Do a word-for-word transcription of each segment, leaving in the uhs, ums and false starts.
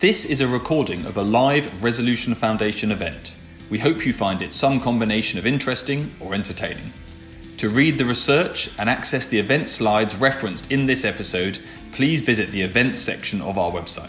This is a recording of a live Resolution Foundation event. We hope you find it some combination of interesting or entertaining. To read the research and access the event slides referenced in this episode, please visit the events section of our website.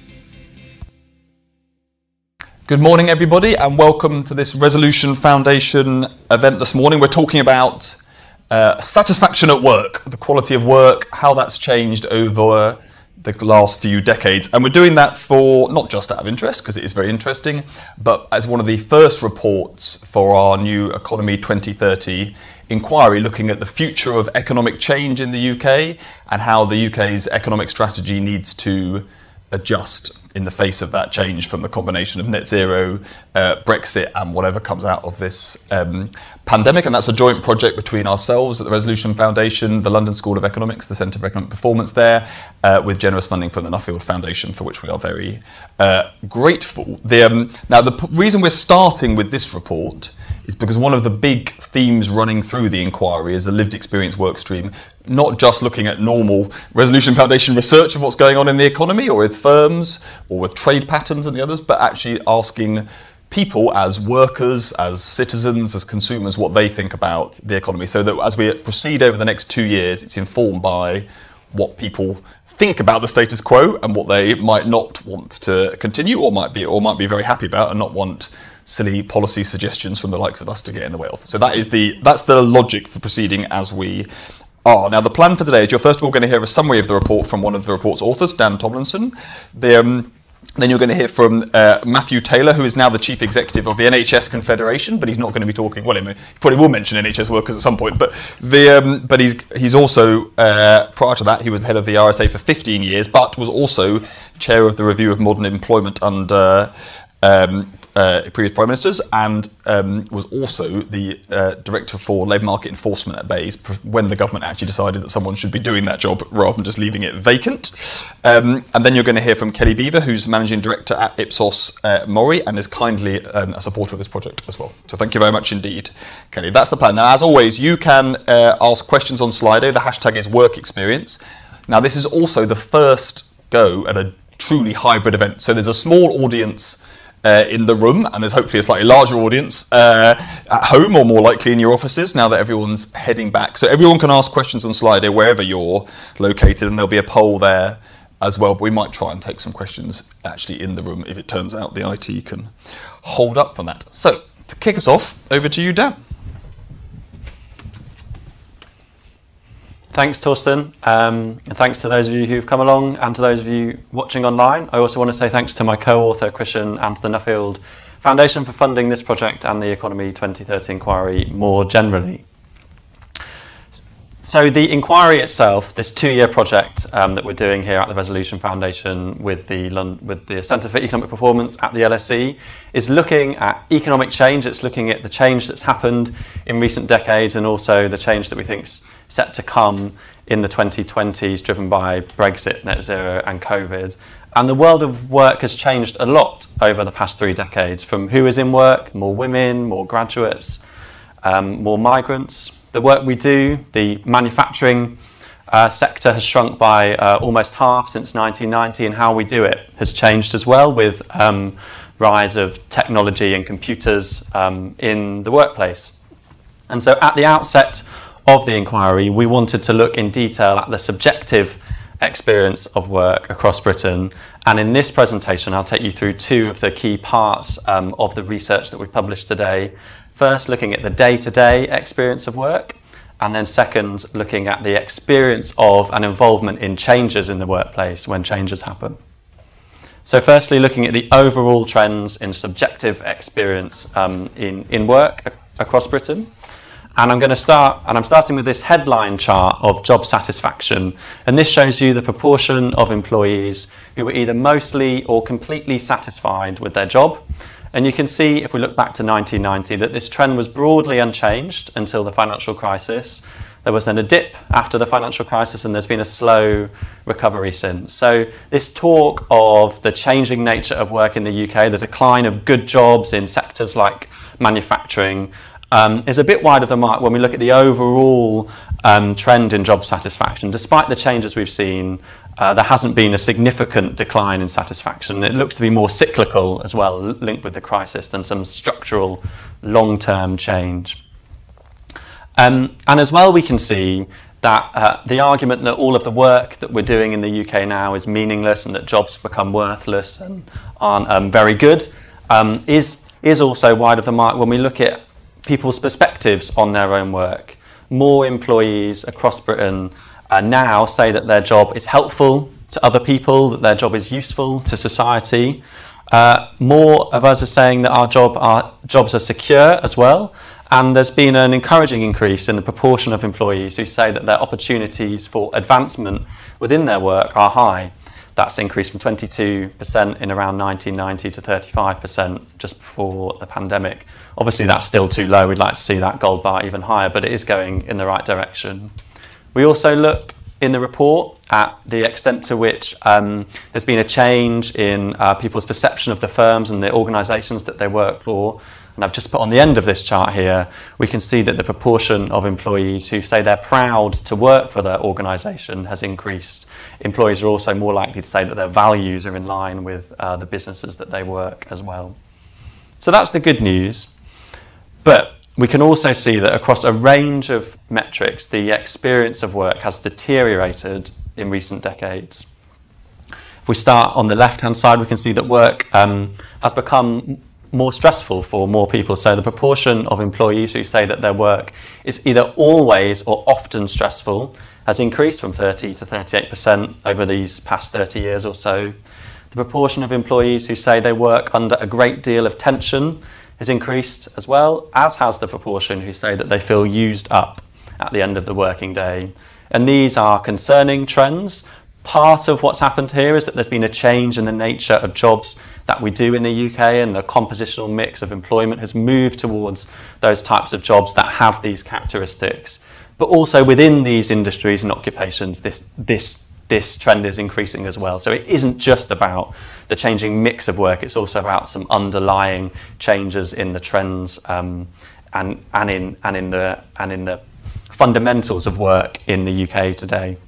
Good morning, everybody, and welcome to this Resolution Foundation event this morning. We're talking about uh, satisfaction at work, the quality of work, how that's changed over the last few decades. And we're doing that for not just out of interest, because it is very interesting, but as one of the first reports for our new Economy twenty thirty inquiry looking at the future of economic change in the U K and how the U K's economic strategy needs to adjust in the face of that change from the combination of net zero, uh, Brexit and whatever comes out of this um, pandemic. And that's a joint project between ourselves at the Resolution Foundation, the London School of Economics, the Centre for Economic Performance there, uh, with generous funding from the Nuffield Foundation, for which we are very uh, grateful. The, um, now, the p- reason we're starting with this report is because one of the big themes running through the inquiry is a lived experience work stream, not just looking at normal Resolution Foundation research of what's going on in the economy or with firms or with trade patterns and the others, but actually asking people as workers, as citizens, as consumers, what they think about the economy, so that as we proceed over the next two years, it's informed by what people think about the status quo and what they might not want to continue or might be or might be very happy about and not want silly policy suggestions from the likes of us to get in the way of. So that is the that's the logic for proceeding as we are. Now, the plan for today is you're first of all going to hear a summary of the report from one of the report's authors, Dan Tomlinson. The, um, then you're going to hear from uh, Matthew Taylor, who is now the Chief Executive of the N H S Confederation, but he's not going to be talking, well, he probably will mention N H S workers at some point, but the um, but he's he's also, uh, prior to that, he was the head of the R S A for fifteen years, but was also chair of the Review of Modern Employment under um, Uh, previous Prime Ministers, and um, was also the uh, Director for Labour Market Enforcement at Bayes when the government actually decided that someone should be doing that job rather than just leaving it vacant. Um, and then you're going to hear from Kelly Beaver, who's Managing Director at Ipsos uh, Mori and is kindly um, a supporter of this project as well. So thank you very much indeed, Kelly. That's the plan. Now, as always, you can uh, ask questions on Slido. The hashtag is work experience. Now, this is also the first go at a truly hybrid event. So there's a small audience Uh, in the room, and there's hopefully a slightly larger audience uh, at home, or more likely in your offices, now that everyone's heading back. So everyone can ask questions on Slido wherever you're located, and there'll be a poll there as well, but we might try and take some questions actually in the room if it turns out the I T can hold up for that. So, to kick us off, over to you, Dan. Thanks, Torsten, um, and thanks to those of you who've come along and to those of you watching online. I also want to say thanks to my co-author, Christian, and to the Nuffield Foundation for funding this project and the Economy twenty thirty inquiry more generally. So the inquiry itself, this two-year project um, that we're doing here at the Resolution Foundation with the London, with the Centre for Economic Performance at the L S E, is looking at economic change. It's looking at the change that's happened in recent decades and also the change that we think's set to come in the twenty twenties, driven by Brexit, net zero and COVID. And the world of work has changed a lot over the past three decades, from who is in work, more women, more graduates, um, more migrants. The work we do, the manufacturing uh, sector has shrunk by uh, almost half since nineteen ninety, and how we do it has changed as well, with um, rise of technology and computers um, in the workplace. And so at the outset of the inquiry, we wanted to look in detail at the subjective experience of work across Britain. And in this presentation, I'll take you through two of the key parts um, of the research that we've published today. First, looking at the day-to-day experience of work, and then second, looking at the experience of and involvement in changes in the workplace when changes happen. So firstly, looking at the overall trends in subjective experience um, in, in work a- across Britain. And I'm going to start, and I'm starting with this headline chart of job satisfaction. And this shows you the proportion of employees who were either mostly or completely satisfied with their job. And you can see, if we look back to nineteen ninety, that this trend was broadly unchanged until the financial crisis. There was then a dip after the financial crisis, and there's been a slow recovery since. So this talk of the changing nature of work in the U K, the decline of good jobs in sectors like manufacturing, um, is a bit wide of the mark when we look at the overall um, trend in job satisfaction. Despite the changes we've seen, uh, there hasn't been a significant decline in satisfaction. It looks to be more cyclical as well, linked with the crisis, than some structural long-term change. Um, and as well, we can see that uh, the argument that all of the work that we're doing in the U K now is meaningless and that jobs have become worthless and aren't um, very good um, is, is also wide of the mark when we look at people's perspectives on their own work. More employees across Britain uh, now say that their job is helpful to other people, that their job is useful to society. Uh, more of us are saying that our job, our jobs are secure as well. And there's been an encouraging increase in the proportion of employees who say that their opportunities for advancement within their work are high. That's increased from twenty-two percent in around nineteen ninety to thirty-five percent just before the pandemic. Obviously, that's still too low. We'd like to see that gold bar even higher, but it is going in the right direction. We also look in the report at the extent to which um, there's been a change in uh, people's perception of the firms and the organisations that they work for. And I've just put on the end of this chart here, we can see that the proportion of employees who say they're proud to work for their organisation has increased. Employees are also more likely to say that their values are in line with uh, the businesses that they work as well. So that's the good news. But we can also see that across a range of metrics, the experience of work has deteriorated in recent decades. If we start on the left-hand side, we can see that work um, has become more stressful for more people. So the proportion of employees who say that their work is either always or often stressful has increased from thirty to thirty-eight percent over these past thirty years or so. The proportion of employees who say they work under a great deal of tension has increased as well, as has the proportion who say that they feel used up at the end of the working day. And these are concerning trends. Part of what's happened here is that there's been a change in the nature of jobs that we do in the U K, and the compositional mix of employment has moved towards those types of jobs that have these characteristics. But also within these industries and occupations, this, this, this trend is increasing as well. So it isn't just about the changing mix of work, it's also about some underlying changes in the trends um, and, and, in, and, in the, and in the fundamentals of work in the U K today.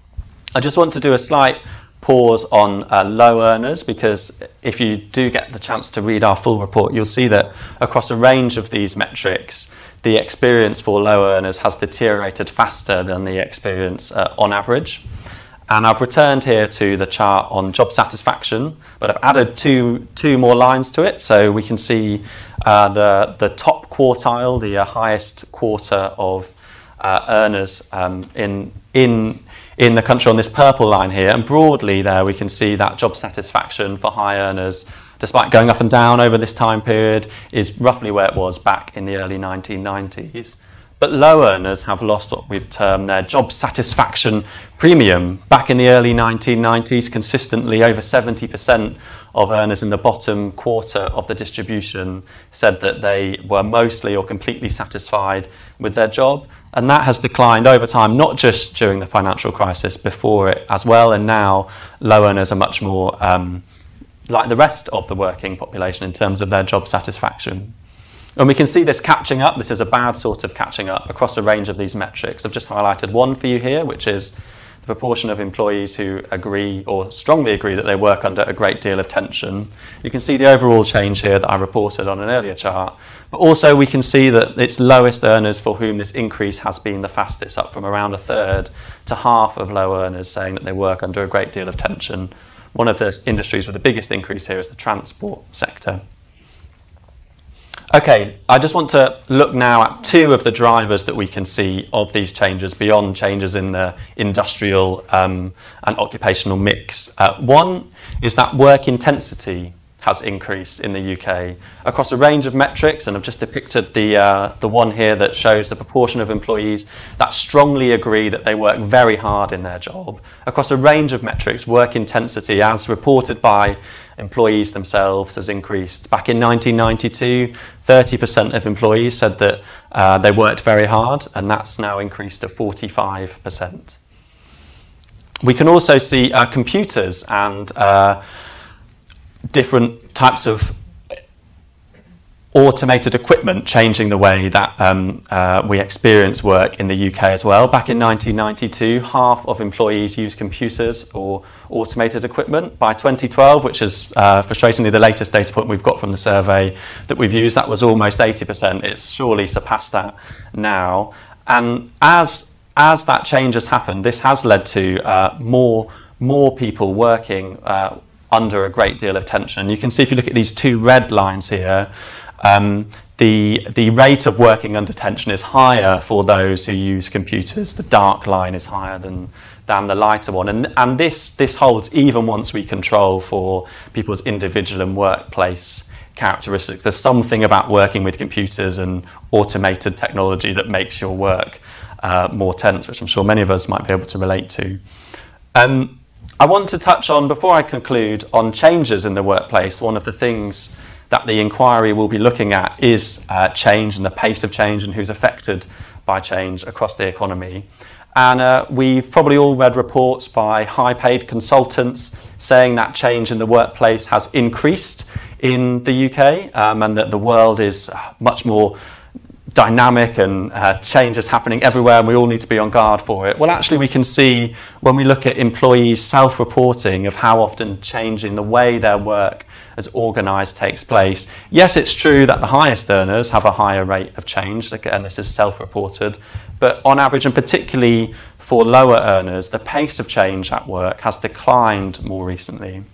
I just want to do a slight pause on uh, low earners, because if you do get the chance to read our full report, you'll see that across a range of these metrics, the experience for low earners has deteriorated faster than the experience uh, on average. And I've returned here to the chart on job satisfaction, but I've added two, two more lines to it. So we can see uh, the, the top quartile, the uh, highest quarter of uh, earners um, in, in in the country on this purple line here, and broadly there we can see that job satisfaction for high earners, despite going up and down over this time period, is roughly where it was back in the early nineteen nineties. But low earners have lost what we've termed their job satisfaction premium. Back in the early nineteen nineties, consistently over seventy percent of earners in the bottom quarter of the distribution said that they were mostly or completely satisfied with their job. And that has declined over time, not just during the financial crisis, before it as well. And now low earners are much more um, like the rest of the working population in terms of their job satisfaction. And we can see this catching up. This is a bad sort of catching up across a range of these metrics. I've just highlighted one for you here, which is the proportion of employees who agree or strongly agree that they work under a great deal of tension. You can see the overall change here that I reported on an earlier chart. But also we can see that it's lowest earners for whom this increase has been the fastest, up from around a third to half of low earners saying that they work under a great deal of tension. One of the industries with the biggest increase here is the transport sector. Okay, I just want to look now at two of the drivers that we can see of these changes beyond changes in the industrial um, and occupational mix. Uh, one is that work intensity has increased in the U K across a range of metrics, and I've just depicted the, uh, the one here that shows the proportion of employees that strongly agree that they work very hard in their job. Across a range of metrics, work intensity, as reported by employees themselves, has increased. Back in nineteen ninety-two, thirty percent of employees said that uh, they worked very hard, and that's now increased to forty-five percent. We can also see uh, computers and uh, different types of automated equipment changing the way that um, uh, we experience work in the U K as well. Back in nineteen ninety-two, half of employees used computers or automated equipment. By twenty twelve, which is uh, frustratingly the latest data point we've got from the survey that we've used, that was almost eighty percent. It's surely surpassed that now. And as as that change has happened, this has led to uh, more more people working uh, under a great deal of tension. You can see if you look at these two red lines here, um, the the rate of working under tension is higher for those who use computers. The dark line is higher than than the lighter one, and and this this holds even once we control for people's individual and workplace characteristics. There's something about working with computers and automated technology that makes your work uh, more tense, which I'm sure many of us might be able to relate to. Um, I want to touch on, before I conclude, on changes in the workplace. One of the things that the inquiry will be looking at is uh, change and the pace of change and who's affected by change across the economy. And uh, we've probably all read reports by high-paid consultants saying that change in the workplace has increased in the U K, um, and that the world is much more dynamic and uh, change is happening everywhere and we all need to be on guard for it. Well, actually we can see when we look at employees self-reporting of how often change in the way their work as organised takes place. Yes, it's true that the highest earners have a higher rate of change, again this is self-reported, but on average, and particularly for lower earners, the pace of change at work has declined more recently.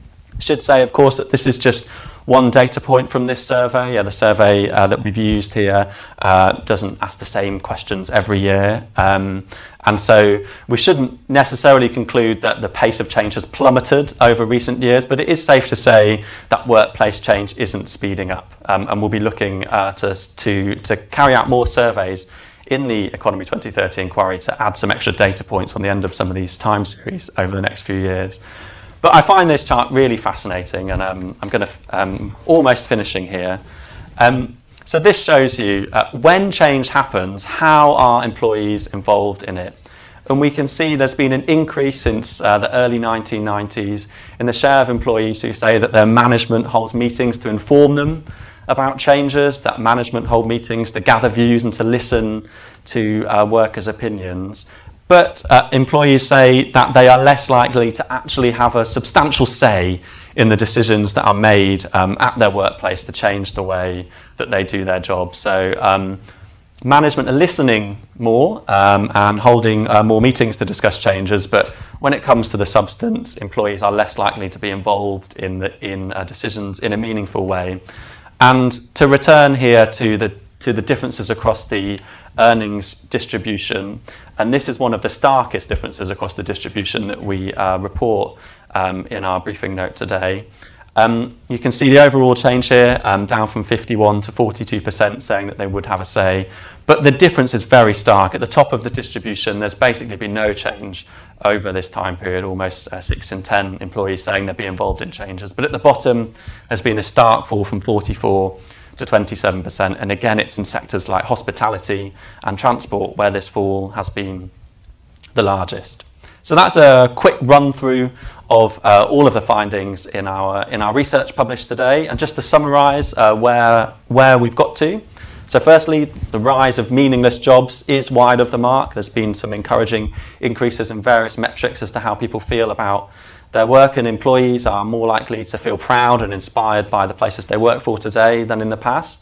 I should say, of course, that this is just one data point from this survey. Yeah, the survey uh, that we've used here uh, doesn't ask the same questions every year. Um, and so we shouldn't necessarily conclude that the pace of change has plummeted over recent years, but it is safe to say that workplace change isn't speeding up. Um, and we'll be looking uh, to, to, to carry out more surveys in the Economy twenty thirty inquiry to add some extra data points on the end of some of these time series over the next few years. But I find this chart really fascinating, and um, I'm going to um, almost finishing here. Um, so this shows you uh, when change happens, how are employees involved in it? And we can see there's been an increase since uh, the early nineteen nineties in the share of employees who say that their management holds meetings to inform them about changes, that management hold meetings to gather views and to listen to uh, workers' opinions. But uh, employees say that they are less likely to actually have a substantial say in the decisions that are made um, at their workplace to change the way that they do their job. So um, management are listening more um, and holding uh, more meetings to discuss changes, but when it comes to the substance, employees are less likely to be involved in, the, in uh, decisions in a meaningful way. And to return here to the to the differences across the earnings distribution, and this is one of the starkest differences across the distribution that we uh, report um, in our briefing note today. Um, you can see the overall change here, um, down from fifty-one to forty-two percent saying that they would have a say, but the difference is very stark. At the top of the distribution, there's basically been no change over this time period, almost uh, six in ten employees saying they'd be involved in changes. But at the bottom, there's been a stark fall from forty-four to twenty-seven percent, and again it's in sectors like hospitality and transport where this fall has been the largest. So that's a quick run through of uh, all of the findings in our in our research published today, and just to summarise uh, where where we've got to. So firstly, the rise of meaningless jobs is wide of the mark. There's been some encouraging increases in various metrics as to how people feel about their work, and employees are more likely to feel proud and inspired by the places they work for today than in the past.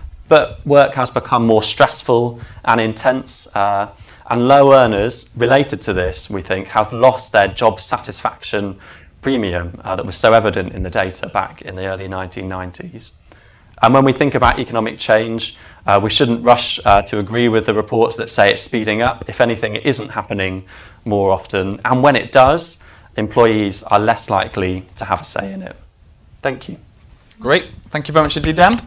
But work has become more stressful and intense, uh, and low earners related to this, we think, have lost their job satisfaction premium uh, that was so evident in the data back in the early nineteen nineties. And when we think about economic change, uh, we shouldn't rush uh, to agree with the reports that say it's speeding up. If anything, it isn't happening more often. And when it does, employees are less likely to have a say in it. Thank you. Great. Thank you very much indeed, Dan.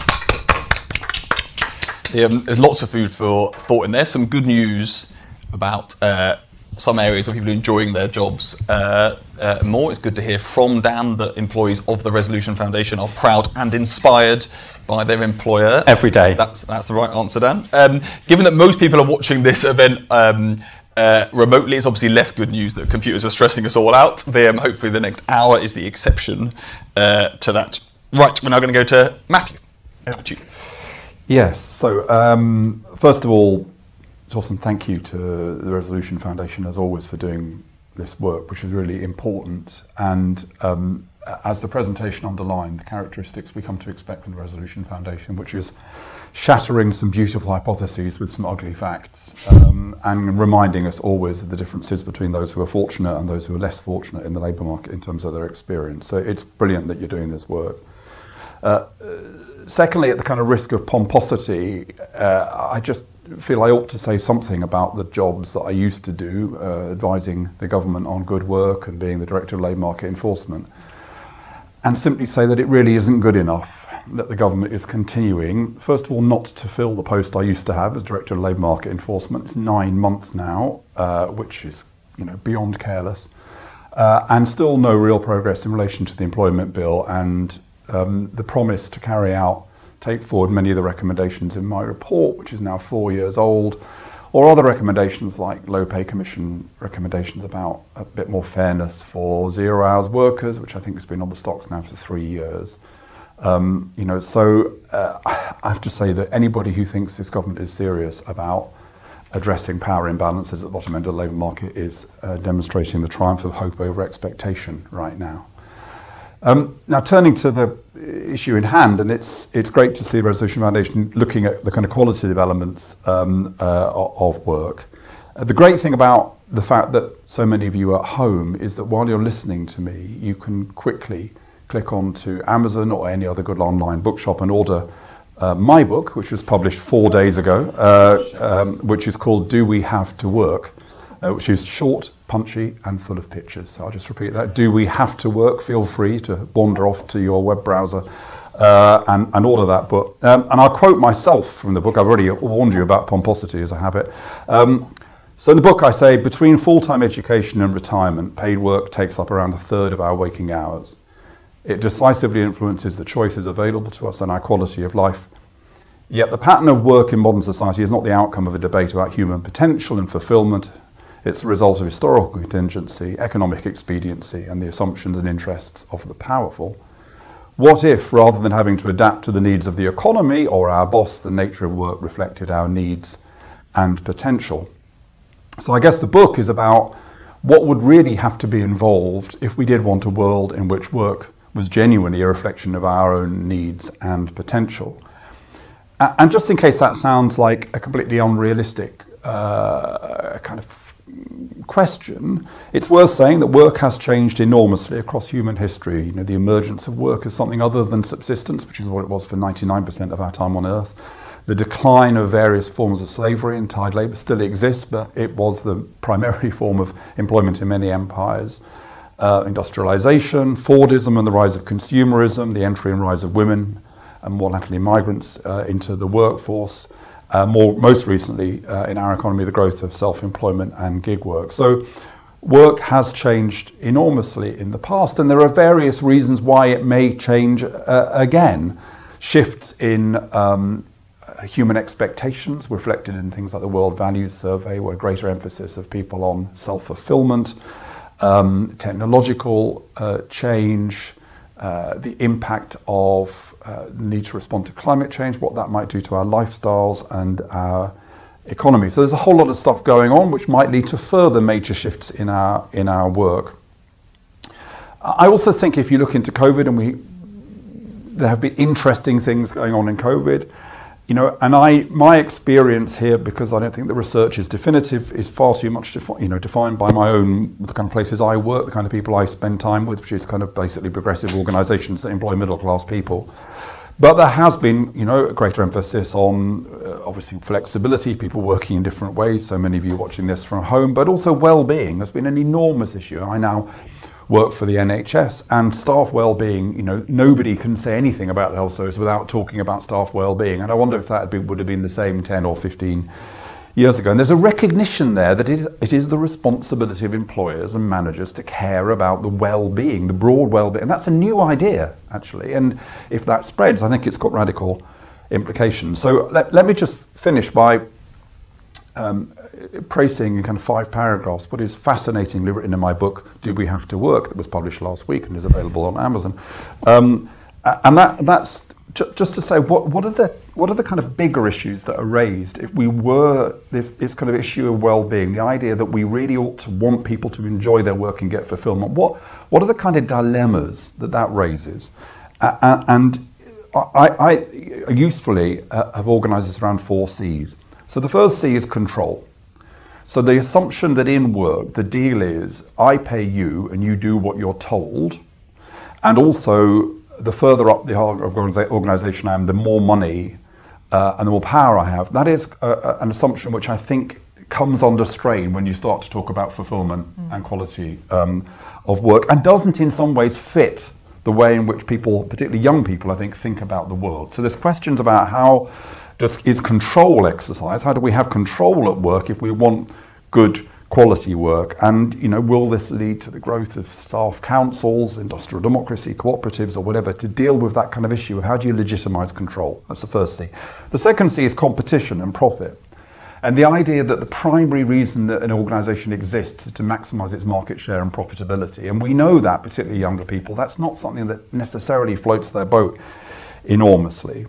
Um, there's lots of food for thought in there. Some good news about uh, some areas where people are enjoying their jobs uh, uh, more. It's good to hear from Dan that employees of the Resolution Foundation are proud and inspired by their employer. Every day. That's, that's the right answer, Dan. Um, given that most people are watching this event um, Uh, remotely, it's obviously less good news that computers are stressing us all out. The, um, hopefully the next hour is the exception uh, to that. Right, we're now going to go to Matthew. Over to you. Yes, so um, first of all, Thorsten, thank you to the Resolution Foundation, as always, for doing this work, which is really important. And um, as the presentation underlined, the characteristics we come to expect from the Resolution Foundation, which is shattering some beautiful hypotheses with some ugly facts, um, and reminding us always of the differences between those who are fortunate and those who are less fortunate in the labour market in terms of their experience. So it's brilliant that you're doing this work. Uh, secondly, at the kind of risk of pomposity, uh, I just feel I ought to say something about the jobs that I used to do, uh, advising the government on good work and being the Director of Labour Market Enforcement, and simply say that it really isn't good enough that the government is continuing, first of all, not to fill the post I used to have as Director of Labour Market Enforcement. It's nine months now, uh, which is, you know, beyond careless, uh, and still no real progress in relation to the Employment Bill and um, the promise to carry out, take forward many of the recommendations in my report, which is now four years old, or other recommendations like Low Pay Commission recommendations about a bit more fairness for zero hours workers, which I think has been on the stocks now for three years. Um, you know, so uh, I have to say that anybody who thinks this government is serious about addressing power imbalances at the bottom end of the labour market is uh, demonstrating the triumph of hope over expectation right now. Um, now, turning to the issue in hand, and it's it's great to see the Resolution Foundation looking at the kind of qualitative elements um, uh, of work. Uh, the great thing about the fact that so many of you are at home is that while you're listening to me, you can quickly click on to Amazon or any other good online bookshop and order uh, my book, which was published four days ago, uh, um, which is called Do We Have to Work, uh, which is short, punchy and full of pictures. So I'll just repeat that. Do We Have to Work? Feel free to wander off to your web browser uh, and, and order that book. Um, and I'll quote myself from the book. I've already warned you about pomposity as a habit. Um, so in the book I say, between full-time education and retirement, paid work takes up around a third of our waking hours. It decisively influences the choices available to us and our quality of life. Yet the pattern of work in modern society is not the outcome of a debate about human potential and fulfilment. It's the result of historical contingency, economic expediency, and the assumptions and interests of the powerful. What if, rather than having to adapt to the needs of the economy or our boss, the nature of work reflected our needs and potential? So I guess the book is about what would really have to be involved if we did want a world in which work was genuinely a reflection of our own needs and potential. And just in case that sounds like a completely unrealistic uh, kind of question, it's worth saying that work has changed enormously across human history. You know, the emergence of work as something other than subsistence, which is what it was for ninety-nine percent of our time on Earth. The decline of various forms of slavery and tied labour still exists, but it was the primary form of employment in many empires. Uh, industrialization, Fordism and the rise of consumerism, the entry and rise of women and more latterly migrants uh, into the workforce, uh, more most recently uh, in our economy, the growth of self-employment and gig work. So work has changed enormously in the past, and there are various reasons why it may change uh, again. Shifts in um, human expectations reflected in things like the World Values Survey, where greater emphasis of people on self-fulfillment, Um, technological uh, change, uh, the impact of uh, the need to respond to climate change, what that might do to our lifestyles and our economy. So there's a whole lot of stuff going on which might lead to further major shifts in our in our work. I also think if you look into COVID, and we there have been interesting things going on in COVID. You know, and I, my experience here, because I don't think the research is definitive, is far too much, defi- you know, defined by my own, the kind of places I work, the kind of people I spend time with, which is kind of basically progressive organisations that employ middle-class people. But there has been, you know, a greater emphasis on, uh, obviously, flexibility, people working in different ways. So many of you watching this from home, but also well-being has been an enormous issue. I now work for the N H S, and staff well-being, you know, nobody can say anything about the health service without talking about staff well-being. And I wonder if that would have been the same ten or fifteen years ago. And there's a recognition there that it is, it is the responsibility of employers and managers to care about the well-being, the broad well-being. And that's a new idea, actually. And if that spreads, I think it's got radical implications. So let, let me just finish by um, praising in kind of five paragraphs what is fascinatingly written in my book, Do We Have to Work, that was published last week and is available on Amazon. Um, and that that's just to say, what, what are the what are the kind of bigger issues that are raised if we were this, this kind of issue of well-being, the idea that we really ought to want people to enjoy their work and get fulfillment? What what are the kind of dilemmas that that raises? Uh, and I, I usefully uh, have organised this around four C's. So the first C is control. So the assumption that in work the deal is I pay you and you do what you're told, and also the further up the organisation I am, the more money uh, and the more power I have. That is a, a, an assumption which I think comes under strain when you start to talk about fulfilment mm. and quality um, of work, and doesn't in some ways fit the way in which people, particularly young people, I think, think about the world. So there's questions about how does, is control exercise? How do we have control at work if we want good quality work? And, you know, will this lead to the growth of staff councils, industrial democracy, cooperatives, or whatever, to deal with that kind of issue of how do you legitimise control? That's the first C. The second C is competition and profit. And the idea that the primary reason that an organisation exists is to maximise its market share and profitability. And we know that, particularly younger people, that's not something that necessarily floats their boat enormously.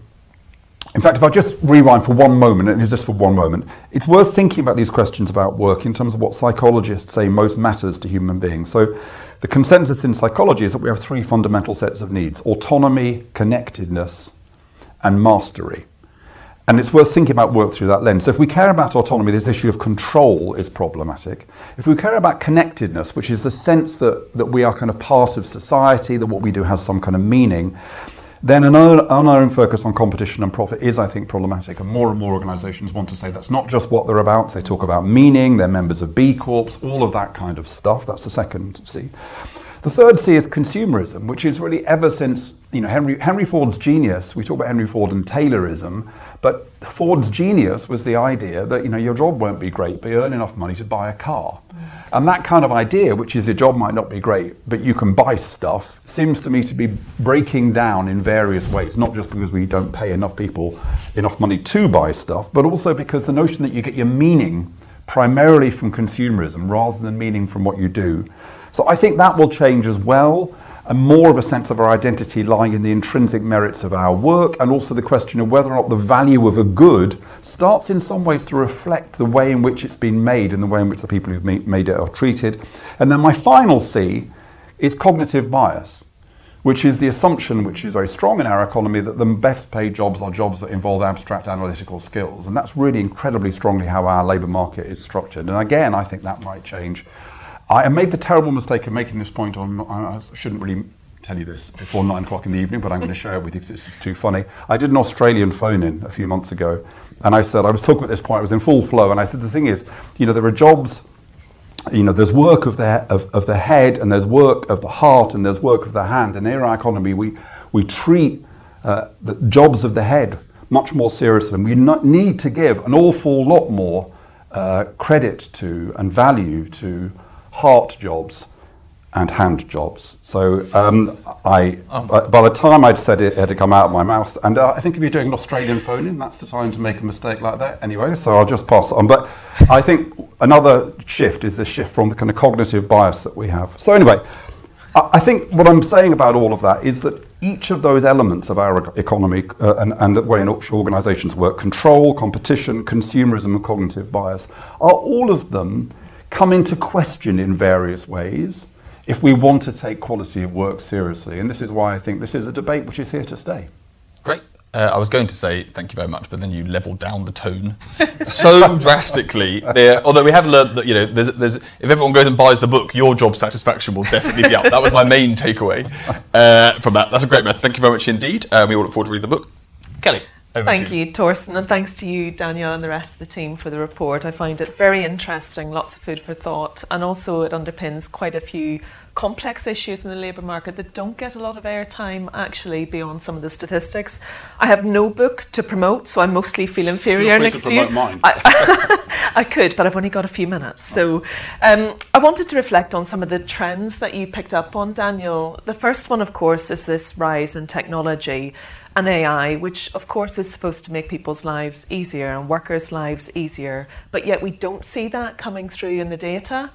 In fact, if I just rewind for one moment, and it's just for one moment, it's worth thinking about these questions about work in terms of what psychologists say most matters to human beings. So the consensus in psychology is that we have three fundamental sets of needs: autonomy, connectedness, and mastery. And it's worth thinking about work through that lens. So if we care about autonomy, this issue of control is problematic. If we care about connectedness, which is the sense that, that we are kind of part of society, that what we do has some kind of meaning, then an unerring focus on competition and profit is, I think, problematic. And more and more organisations want to say that's not just what they're about. They talk about meaning, they're members of B Corps, all of that kind of stuff. That's the second C. The third C is consumerism, which is really ever since, you know, Henry, Henry Ford's genius. We talk about Henry Ford and Taylorism, but Ford's genius was the idea that, you know, your job won't be great, but you earn enough money to buy a car. Mm. And that kind of idea, which is your job might not be great, but you can buy stuff, seems to me to be breaking down in various ways, not just because we don't pay enough people enough money to buy stuff, but also because the notion that you get your meaning primarily from consumerism rather than meaning from what you do. So I think that will change as well, and more of a sense of our identity lying in the intrinsic merits of our work, and also the question of whether or not the value of a good starts in some ways to reflect the way in which it's been made and the way in which the people who've made it are treated. And then my final C is cognitive bias, which is the assumption, which is very strong in our economy, that the best paid jobs are jobs that involve abstract analytical skills. And that's really incredibly strongly how our labour market is structured. And again, I think that might change. I made the terrible mistake of making this point on, I shouldn't really tell you this before nine o'clock in the evening, but I'm going to share it with you because it's just too funny. I did an Australian phone-in a few months ago, and I said, I was talking at this point, I was in full flow, and I said, the thing is, you know, there are jobs, you know, there's work of the, of, of the head, and there's work of the heart, and there's work of the hand. And in our economy, we, we treat uh, the jobs of the head much more seriously, and we not need to give an awful lot more uh, credit to and value to heart jobs and hand jobs. So um, I, oh. by the time I'd said it, it had come out of my mouth, and uh, I think if you're doing an Australian phone-in, that's the time to make a mistake like that anyway, so I'll just pass it on. But I think another shift is the shift from the kind of cognitive bias that we have. So anyway, I, I think what I'm saying about all of that is that each of those elements of our economy uh, and, and the way in which organisations work, control, competition, consumerism and cognitive bias, are all of them come into question in various ways if we want to take quality of work seriously. And this is why I think this is a debate which is here to stay. Great. Uh, I was going to say thank you very much, but then you levelled down the tone so drastically there. Although we have learned that, you know, there's, there's, if everyone goes and buys the book, your job satisfaction will definitely be up. That was my main takeaway uh, from that. That's a great method. Thank you very much indeed. Uh, we all look forward to reading the book. Kelly. Over Thank you, Torsten, and thanks to you, Daniel, and the rest of the team for the report. I find it very interesting, lots of food for thought, and also it underpins quite a few complex issues in the labour market that don't get a lot of airtime actually beyond some of the statistics. I have no book to promote, so I mostly feel inferior Feel free next to to you. Mine. I, I could, but I've only got a few minutes. So um, I wanted to reflect on some of the trends that you picked up on, Daniel. The first one, of course, is this rise in technology and A I, which of course is supposed to make people's lives easier and workers' lives easier, but yet we don't see that coming through in the data.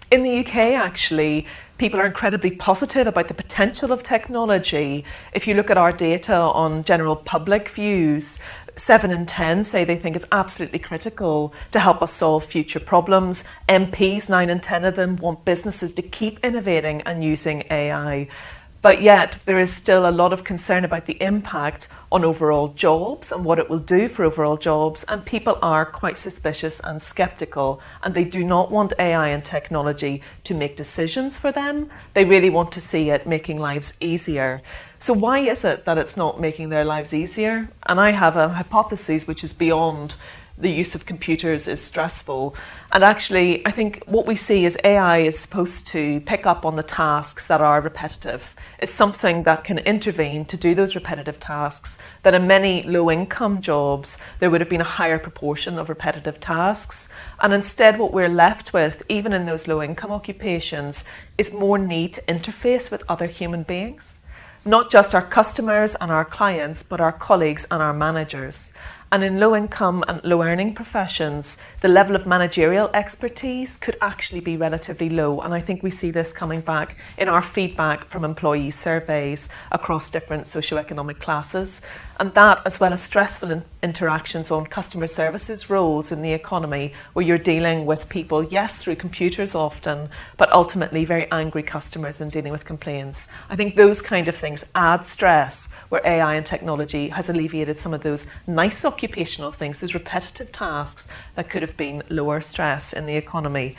In the U K, actually, people are incredibly positive about the potential of technology. If you look at our data on general public views, seven in ten say they think it's absolutely critical to help us solve future problems. M Ps, nine in ten of them, want businesses to keep innovating and using A I. But yet, there is still a lot of concern about the impact on overall jobs and what it will do for overall jobs, and people are quite suspicious and sceptical, and they do not want A I and technology to make decisions for them. They really want to see it making lives easier. So why is it that it's not making their lives easier? And I have a hypothesis which is beyond the use of computers is stressful. And actually, I think what we see is A I is supposed to pick up on the tasks that are repetitive. It's something that can intervene to do those repetitive tasks, that in many low-income jobs, there would have been a higher proportion of repetitive tasks. And instead, what we're left with, even in those low-income occupations, is more need to interface with other human beings. Not just our customers and our clients, but our colleagues and our managers. And in low-income and low-earning professions, the level of managerial expertise could actually be relatively low. And I think we see this coming back in our feedback from employee surveys across different socioeconomic classes. And that, as well as stressful in- interactions on customer services roles in the economy, where you're dealing with people, yes, through computers often, but ultimately very angry customers and dealing with complaints. I think those kind of things add stress, where A I and technology has alleviated some of those nice occupational things, those repetitive tasks that could have been lower stress in the economy.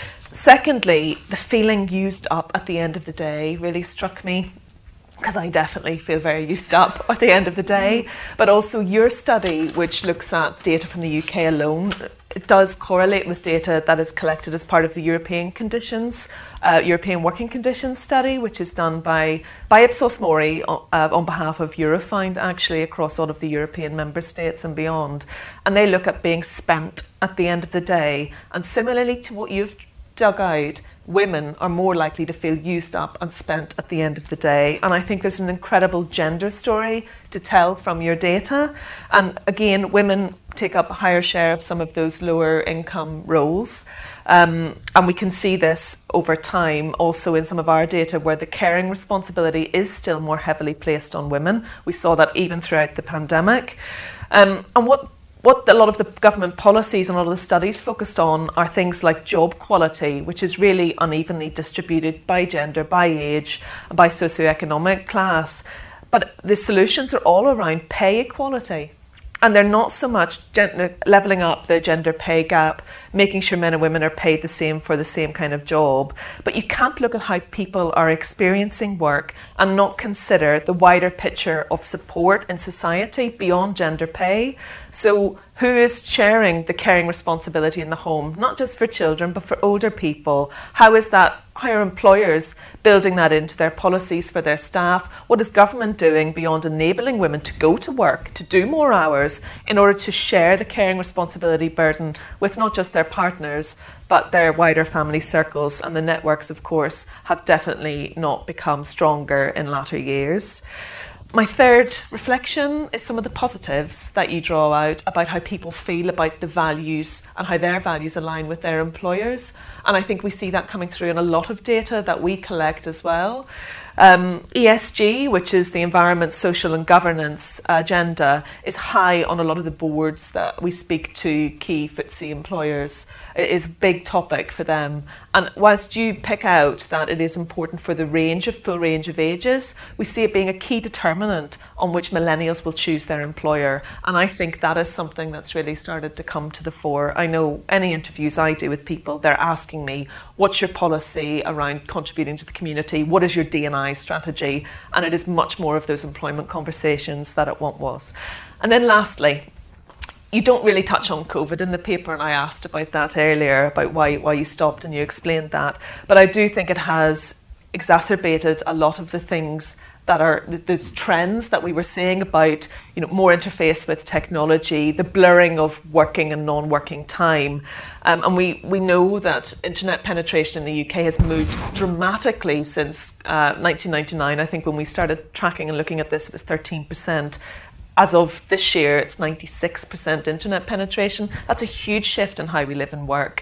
Secondly, the feeling used up at the end of the day really struck me, because I definitely feel very used up at the end of the day. But also your study, which looks at data from the U K alone, it does correlate with data that is collected as part of the European conditions, uh, European Working Conditions study, which is done by, by Ipsos Mori uh, on behalf of Eurofind, actually across all of the European member states and beyond. And they look at being spent at the end of the day. And similarly to what you've dug out, women are more likely to feel used up and spent at the end of the day. And I think there's an incredible gender story to tell from your data. And again, women take up a higher share of some of those lower income roles. Um, and we can see this over time also in some of our data, where the caring responsibility is still more heavily placed on women. We saw that even throughout the pandemic. Um, and what What a lot of the government policies and a lot of the studies focused on are things like job quality, which is really unevenly distributed by gender, by age, and by socioeconomic class. But the solutions are all around pay equality. And they're not so much gen- levelling up the gender pay gap, making sure men and women are paid the same for the same kind of job. But you can't look at how people are experiencing work and not consider the wider picture of support in society beyond gender pay. So who is sharing the caring responsibility in the home, not just for children, but for older people? How is that? How are employers building that into their policies for their staff? What is government doing beyond enabling women to go to work, to do more hours, in order to share the caring responsibility burden with not just their partners, but their wider family circles? And the networks, of course, have definitely not become stronger in latter years. My third reflection is some of the positives that you draw out about how people feel about the values and how their values align with their employers. And I think we see that coming through in a lot of data that we collect as well. Um, E S G, which is the environment, social and governance agenda, is high on a lot of the boards that we speak to key F T S E employers. It is a big topic for them. And whilst you pick out that it is important for the range of full range of ages, we see it being a key determinant on which millennials will choose their employer. And I think that is something that's really started to come to the fore. I know any interviews I do with people, they're asking me, what's your policy around contributing to the community? What is your D and I strategy? And it is much more of those employment conversations than it once was. And then lastly, you don't really touch on COVID in the paper, and I asked about that earlier, about why, why you stopped, and you explained that. But I do think it has exacerbated a lot of the things that are those trends that we were seeing about, you know, more interface with technology, the blurring of working and non-working time. Um, and we, we know that internet penetration in the U K has moved dramatically since uh, nineteen ninety-nine. I think when we started tracking and looking at this, it was thirteen percent. As of this year, it's ninety-six percent internet penetration. That's a huge shift in how we live and work.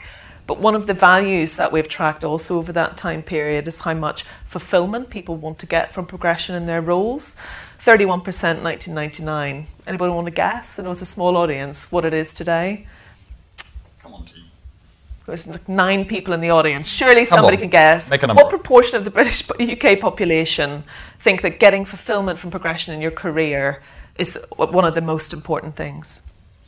But one of the values that we've tracked also over that time period is how much fulfillment people want to get from progression in their roles. thirty-one percent in nineteen ninety-nine. Anybody want to guess? I know it's a small audience, what it is today? Come on, team. There's like nine people in the audience. Surely somebody can guess. Make a number. What proportion of the British U K population think that getting fulfillment from progression in your career is one of the most important things?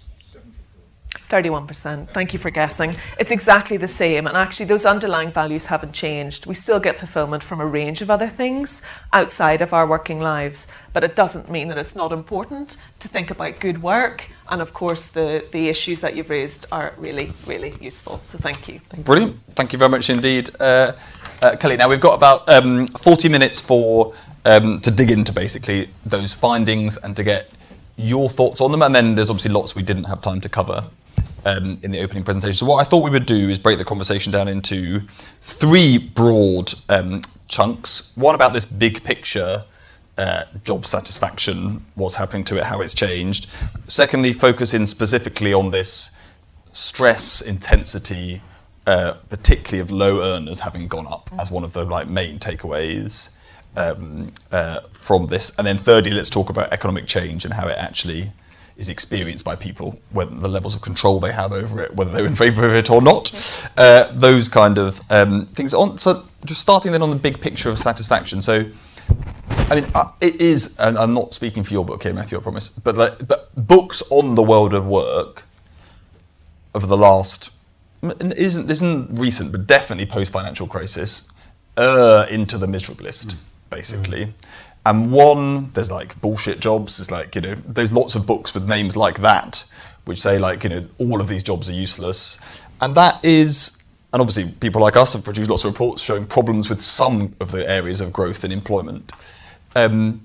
thirty-one percent. Thank you for guessing. It's exactly the same, and actually those underlying values haven't changed. We still get fulfillment from a range of other things outside of our working lives, but it doesn't mean that it's not important to think about good work, and of course the, the issues that you've raised are really, really useful. So thank you. Thank Brilliant. you. Thank you very much indeed, uh, uh, Kelly. Now we've got about um, forty minutes for um, to dig into basically those findings and to get your thoughts on them, and then there's obviously lots we didn't have time to cover Um, in the opening presentation. So what I thought we would do is break the conversation down into three broad um, chunks. One about this big picture, uh, job satisfaction, what's happening to it, how it's changed. Secondly, focus in specifically on this stress intensity, uh, particularly of low earners having gone up as one of the like main takeaways um, uh, from this. And then thirdly, let's talk about economic change and how it actually is experienced by people, whether the levels of control they have over it, whether they're in favour of it or not, uh, those kind of um, things. On so just starting then on the big picture of satisfaction. So, I mean, uh, it is, and I'm not speaking for your book here, Matthew, I promise, but like, but books on the world of work over the last isn't isn't recent, but definitely post-financial crisis, uh, into the miserable list, mm. basically. Mm. And one, there's like bullshit jobs. It's like, you know, there's lots of books with names like that, which say like, you know, all of these jobs are useless. And that is, and obviously people like us have produced lots of reports showing problems with some of the areas of growth and employment. Um,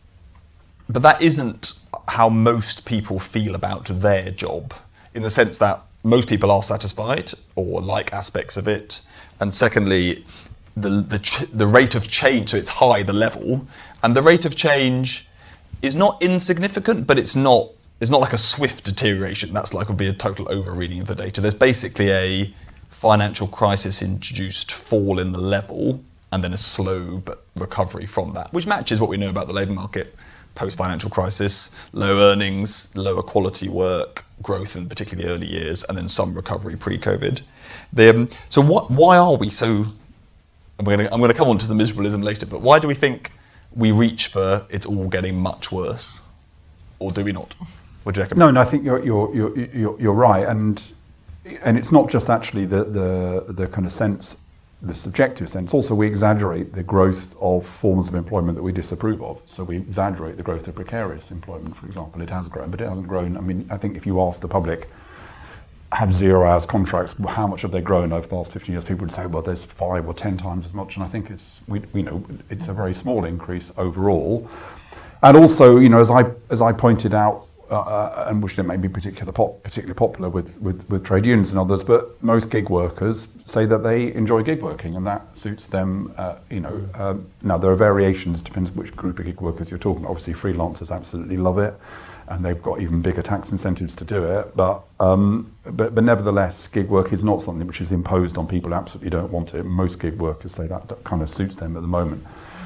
but that isn't how most people feel about their job, in the sense that most people are satisfied or like aspects of it. And secondly, the the, ch- the rate of change, so it's high, the level, and the rate of change is not insignificant, but it's not it's not like a swift deterioration. That's like would be a total overreading of the data. There's basically a financial crisis-induced fall in the level, and then a slow but recovery from that, which matches what we know about the labour market post-financial crisis: low earnings, lower quality work, growth in particularly the early years, and then some recovery pre-COVID. The, um, so what? Why are we so? I'm going to I'm going to come on to the miserableism later, but why do we think we reach for it's all getting much worse, or do we not? What do you reckon? No, no, I think you're you're you're you're, you're right, and and it's not just actually the, the the kind of sense, the subjective sense. Also, we exaggerate the growth of forms of employment that we disapprove of. So we exaggerate the growth of precarious employment, for example. It has grown, but it hasn't grown. I mean, I think if you ask the public, have zero hours contracts, how much have they grown over the last fifteen years? People would say, well, there's five or ten times as much, and I think it's we, we know it's a very small increase overall. And also, you know, as I as I pointed out, uh, and which may be particular pop, particularly popular with, with, with trade unions and others, but most gig workers say that they enjoy gig working, and that suits them. Uh, you know, um, now there are variations, depends which group of gig workers you're talking. Obviously, freelancers absolutely love it, and they've got even bigger tax incentives to do it. But um, but, but nevertheless, gig work is not something which is imposed on people who absolutely don't want it. Most gig workers say that, that kind of suits them at the moment.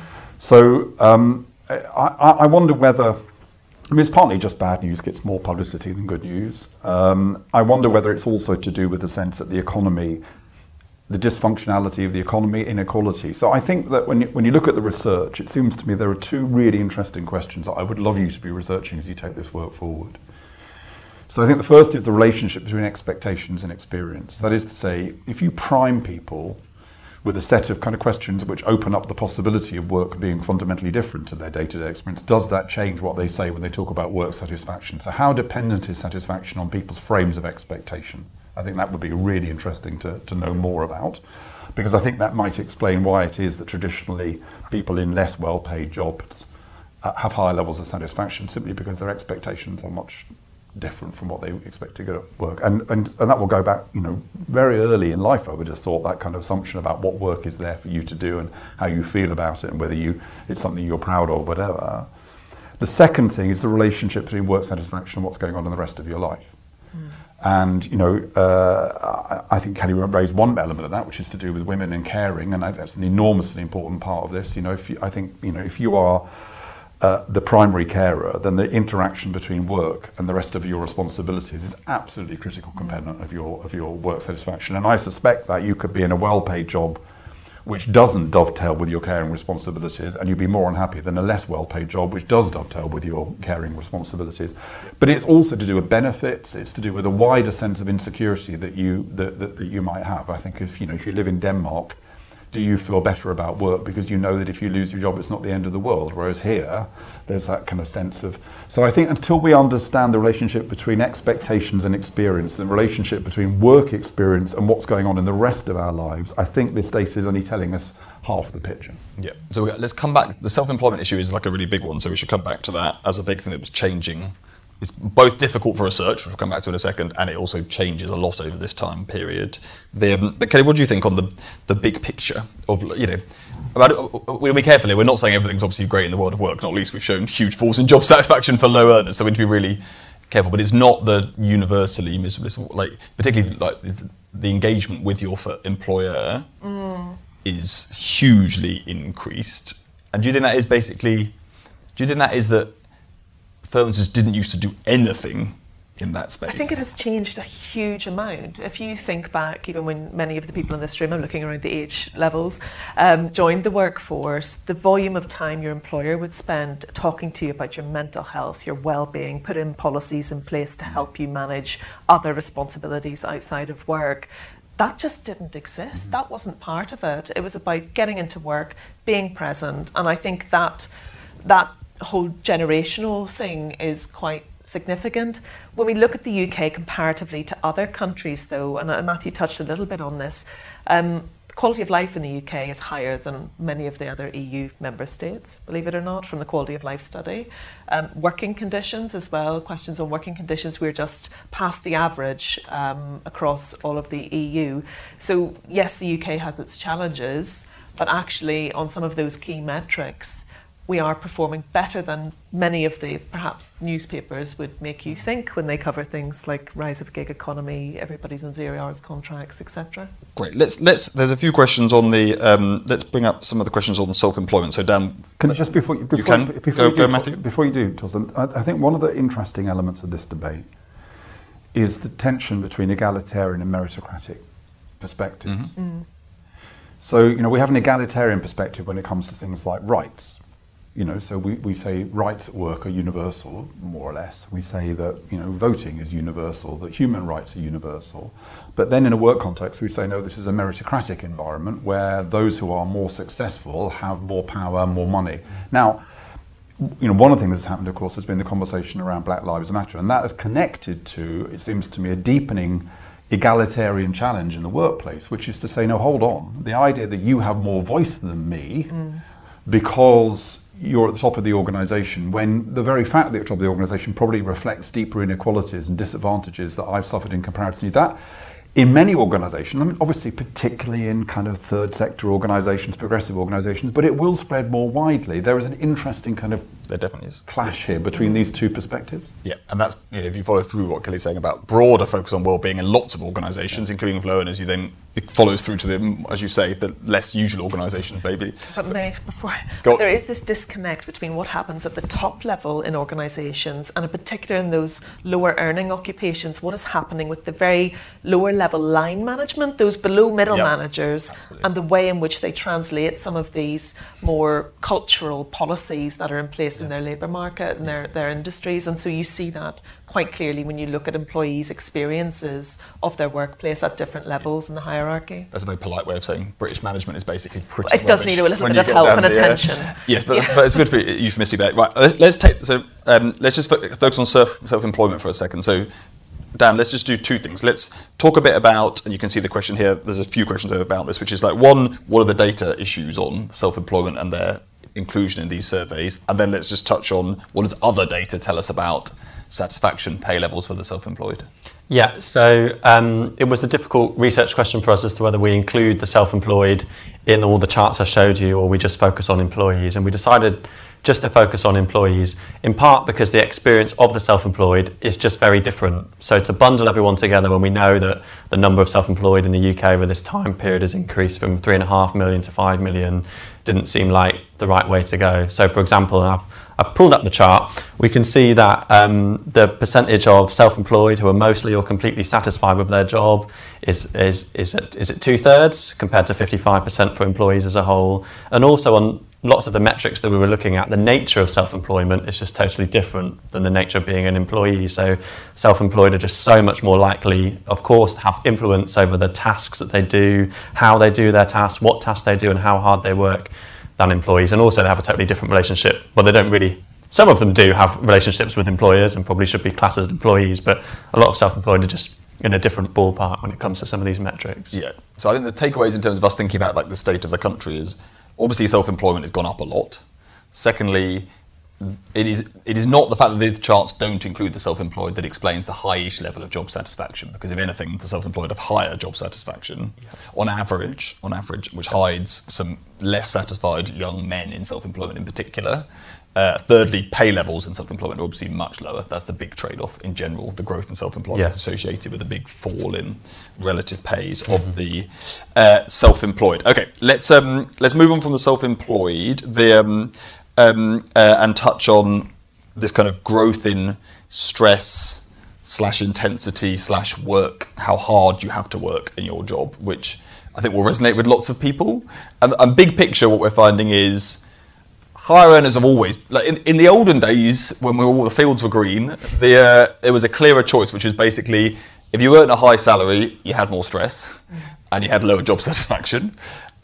So um, I, I wonder whether, I mean, it's partly just bad news gets more publicity than good news. Um, I wonder whether it's also to do with the sense that the economy, the dysfunctionality of the economy, inequality. So I think that when you, when you look at the research, it seems to me there are two really interesting questions that I would love you to be researching as you take this work forward. So I think the first is the relationship between expectations and experience. That is to say, if you prime people with a set of kind of questions which open up the possibility of work being fundamentally different to their day-to-day experience, does that change what they say when they talk about work satisfaction? So how dependent is satisfaction on people's frames of expectation? I think that would be really interesting to, to know more about, because I think that might explain why it is that traditionally people in less well-paid jobs uh, have higher levels of satisfaction, simply because their expectations are much different from what they expect to get at work. And, and and that will go back, you know, very early in life. I would have thought that kind of assumption about what work is there for you to do and how you feel about it and whether you it's something you're proud of, whatever. The second thing is the relationship between work satisfaction and what's going on in the rest of your life. Mm. And, you know, uh, I think Kelly raised one element of that, which is to do with women and caring, and that's an enormously important part of this. You know, if you, I think, you know, if you are uh, the primary carer, then the interaction between work and the rest of your responsibilities is absolutely critical component of your of your work satisfaction. And I suspect that you could be in a well-paid job which doesn't dovetail with your caring responsibilities, and you'd be more unhappy than a less well-paid job which does dovetail with your caring responsibilities. But it's also to do with benefits. It's to do with a wider sense of insecurity that you that, that, that you might have. I think if you know if you live in Denmark, do you feel better about work because you know that if you lose your job, it's not the end of the world? Whereas here, there's that kind of sense of... So I think until we understand the relationship between expectations and experience, the relationship between work experience and what's going on in the rest of our lives, I think this data is only telling us half the picture. Yeah. So we, let's come back. The self-employment issue is like a really big one, so we should come back to that as a big thing that was changing. It's both difficult for research, which we'll come back to in a second, and it also changes a lot over this time period. The, um, but Kelly, what do you think on the the big picture of, you know, about it? We'll be careful here. We're not saying everything's obviously great in the world of work. Not least, we've shown huge falls in job satisfaction for low earners, so we need to be really careful. But it's not the universally miserable, like particularly like the engagement with your employer mm. is hugely increased. And do you think that is basically? Do you think that is that? Firms just didn't used to do anything in that space. I think it has changed a huge amount. If you think back, even when many of the people in this room, I'm looking around the age levels, um, joined the workforce, the volume of time your employer would spend talking to you about your mental health, your well-being, put in policies in place to help you manage other responsibilities outside of work, that just didn't exist. Mm-hmm. That wasn't part of it. It was about getting into work, being present, and I think that that whole generational thing is quite significant. When we look at the U K comparatively to other countries though, and Matthew touched a little bit on this, um, the quality of life in the U K is higher than many of the other E U member states, believe it or not, from the Quality of Life study. Um, working conditions as well, questions on working conditions, we're just past the average um, across all of the E U. So yes, the U K has its challenges, but actually on some of those key metrics, we are performing better than many of the perhaps newspapers would make you think when they cover things like rise of the gig economy, everybody's on zero hours contracts, et cetera. Great. Let's let's. There's a few questions on the. Um, let's bring up some of the questions on self-employment. So Dan, can I just before you, before, you can before go, you do, go Matthew. Before you do, Toslan, I, I think one of the interesting elements of this debate is the tension between egalitarian and meritocratic perspectives. Mm-hmm. Mm. So you know we have an egalitarian perspective when it comes to things like rights. You know, so we, we say rights at work are universal, more or less. We say that, you know, voting is universal, that human rights are universal. But then in a work context, we say, no, this is a meritocratic environment where those who are more successful have more power, more money. Now, you know, one of the things that's happened, of course, has been the conversation around Black Lives Matter. And that is connected to, it seems to me, a deepening egalitarian challenge in the workplace, which is to say, no, hold on. The idea that you have more voice than me mm. because you're at the top of the organisation, when the very fact that you're at the top of the organisation probably reflects deeper inequalities and disadvantages that I've suffered in comparison to that. In many organisations, I mean, obviously particularly in kind of third sector organisations, progressive organisations, but it will spread more widely. There is an interesting kind of there definitely is. clash here between these two perspectives. Yeah, and that's, you know, if you follow through what Kelly's saying about broader focus on well-being in lots of organisations, yeah. including low earners, you then it follows through to the, as you say, the less usual organisations, maybe. But May, before but there is this disconnect between what happens at the top level in organisations, and in particular in those lower earning occupations, what is happening with the very lower level line management, those below middle yep. managers, Absolutely. And the way in which they translate some of these more cultural policies that are in place yeah. in their labour market and their, their industries. And so you see that quite clearly when you look at employees' experiences of their workplace at different levels in the hierarchy. That's a very polite way of saying British management is basically pretty It does need a little bit of help and attention. Uh, yes, but, yeah. but it's good to be euphemistic about it. Right, let's, let's take so um, let's just focus on self, self-employment for a second. So, Dan, let's just do two things. Let's talk a bit about, and you can see the question here, there's a few questions about this, which is like, one, what are the data issues on self-employment and their inclusion in these surveys? And then let's just touch on what does other data tell us about satisfaction, pay levels for the self-employed? Yeah, so um, it was a difficult research question for us as to whether we include the self-employed in all the charts I showed you or we just focus on employees. And we decided just to focus on employees, in part because the experience of the self-employed is just very different. So to bundle everyone together when we know that the number of self-employed in the U K over this time period has increased from three and a half million to five million didn't seem like the right way to go. So for example, I've, I've pulled up the chart, we can see that um, the percentage of self-employed who are mostly or completely satisfied with their job is is is at, is at two thirds compared to fifty-five percent for employees as a whole. And also on lots of the metrics that we were looking at, the nature of self-employment is just totally different than the nature of being an employee. So self-employed are just so much more likely, of course, to have influence over the tasks that they do, how they do their tasks, what tasks they do and how hard they work than employees. And also they have a totally different relationship. Well, they don't really, some of them do have relationships with employers and probably should be classed as employees, but a lot of self-employed are just in a different ballpark when it comes to some of these metrics. Yeah. So I think the takeaways in terms of us thinking about like the state of the country is, obviously, self-employment has gone up a lot. Secondly, it is it is not the fact that these charts don't include the self-employed that explains the high-ish level of job satisfaction. Because if anything, the self-employed have higher job satisfaction yeah. on average, on average, which hides some less satisfied young men in self-employment in particular. Uh, thirdly, pay levels in self-employment are obviously much lower. That's the big trade-off in general. The growth in self-employment yeah. is associated with a big fall in relative pays mm-hmm. of the uh, self-employed. Okay, let's um, let's move on from the self-employed the, um, um, uh, and touch on this kind of growth in stress slash intensity slash work, how hard you have to work in your job, which I think will resonate with lots of people. And, and big picture, what we're finding is higher earners have always, like in, in the olden days when we were, all the fields were green, the, uh, there was a clearer choice, which was basically if you earned a high salary, you had more stress and you had lower job satisfaction.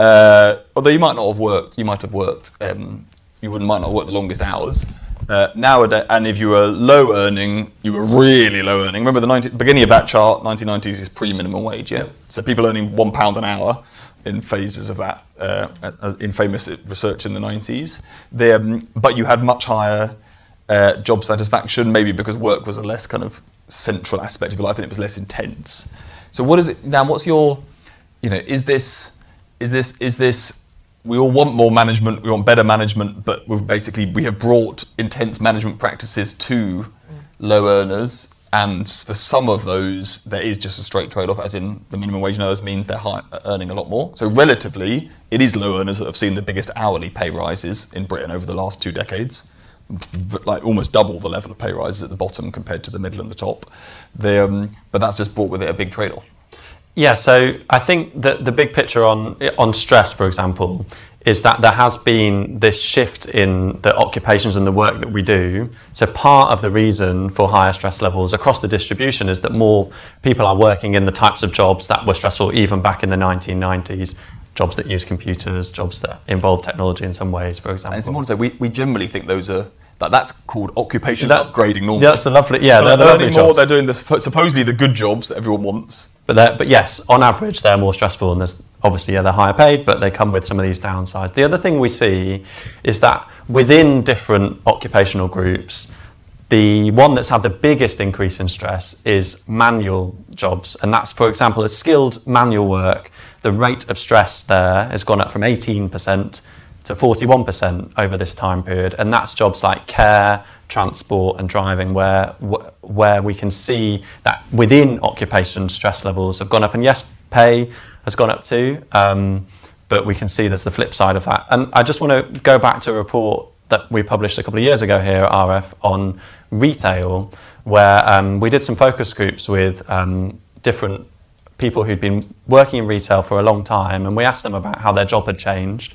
Uh, although you might not have worked, you might have worked, um, you wouldn't might not have worked the longest hours. Uh, nowadays, and if you were low earning, you were really low earning. Remember the ninety, beginning of that chart, nineteen nineties is pre-minimum wage, yeah? Yep. So people earning one pound an hour in phases of that, uh, in famous research in the nineties. The, um, but you had much higher uh, job satisfaction, maybe because work was a less kind of central aspect of your life and it was less intense. So what is it, Dan, what's your, you know, is this, is this, is this, we all want more management, we want better management, but we've basically, we have brought intense management practices to mm. low earners. And for some of those, there is just a straight trade-off, as in the minimum wage earners means they're high, earning a lot more. So relatively, it is low earners that have seen the biggest hourly pay rises in Britain over the last two decades, like almost double the level of pay rises at the bottom compared to the middle and the top. The, um, but that's just brought with it a big trade-off. Yeah, so I think that the big picture on on stress, for example, is that there has been this shift in the occupations and the work that we do. So part of the reason for higher stress levels across the distribution is that more people are working in the types of jobs that were stressful even back in the nineteen nineties. Jobs that use computers, jobs that involve technology in some ways, for example. And it's important to say, we, we generally think those are, that that's called occupation that's, upgrading normally. That's the lovely, yeah, they're, they're the lovely more, jobs. They're doing the, supposedly the good jobs that everyone wants. But, but yes, on average, they're more stressful, and there's obviously yeah, they're higher paid, but they come with some of these downsides. The other thing we see is that within different occupational groups, the one that's had the biggest increase in stress is manual jobs. And that's, for example, a skilled manual work. The rate of stress there has gone up from eighteen percent to forty-one percent over this time period. And that's jobs like care, transport and driving, where where we can see that within occupation stress levels have gone up. And yes, pay has gone up too, um, but we can see there's the flip side of that. And I just want to go back to a report that we published a couple of years ago here at R F on retail, where um, we did some focus groups with um, different people who'd been working in retail for a long time, and we asked them about how their job had changed.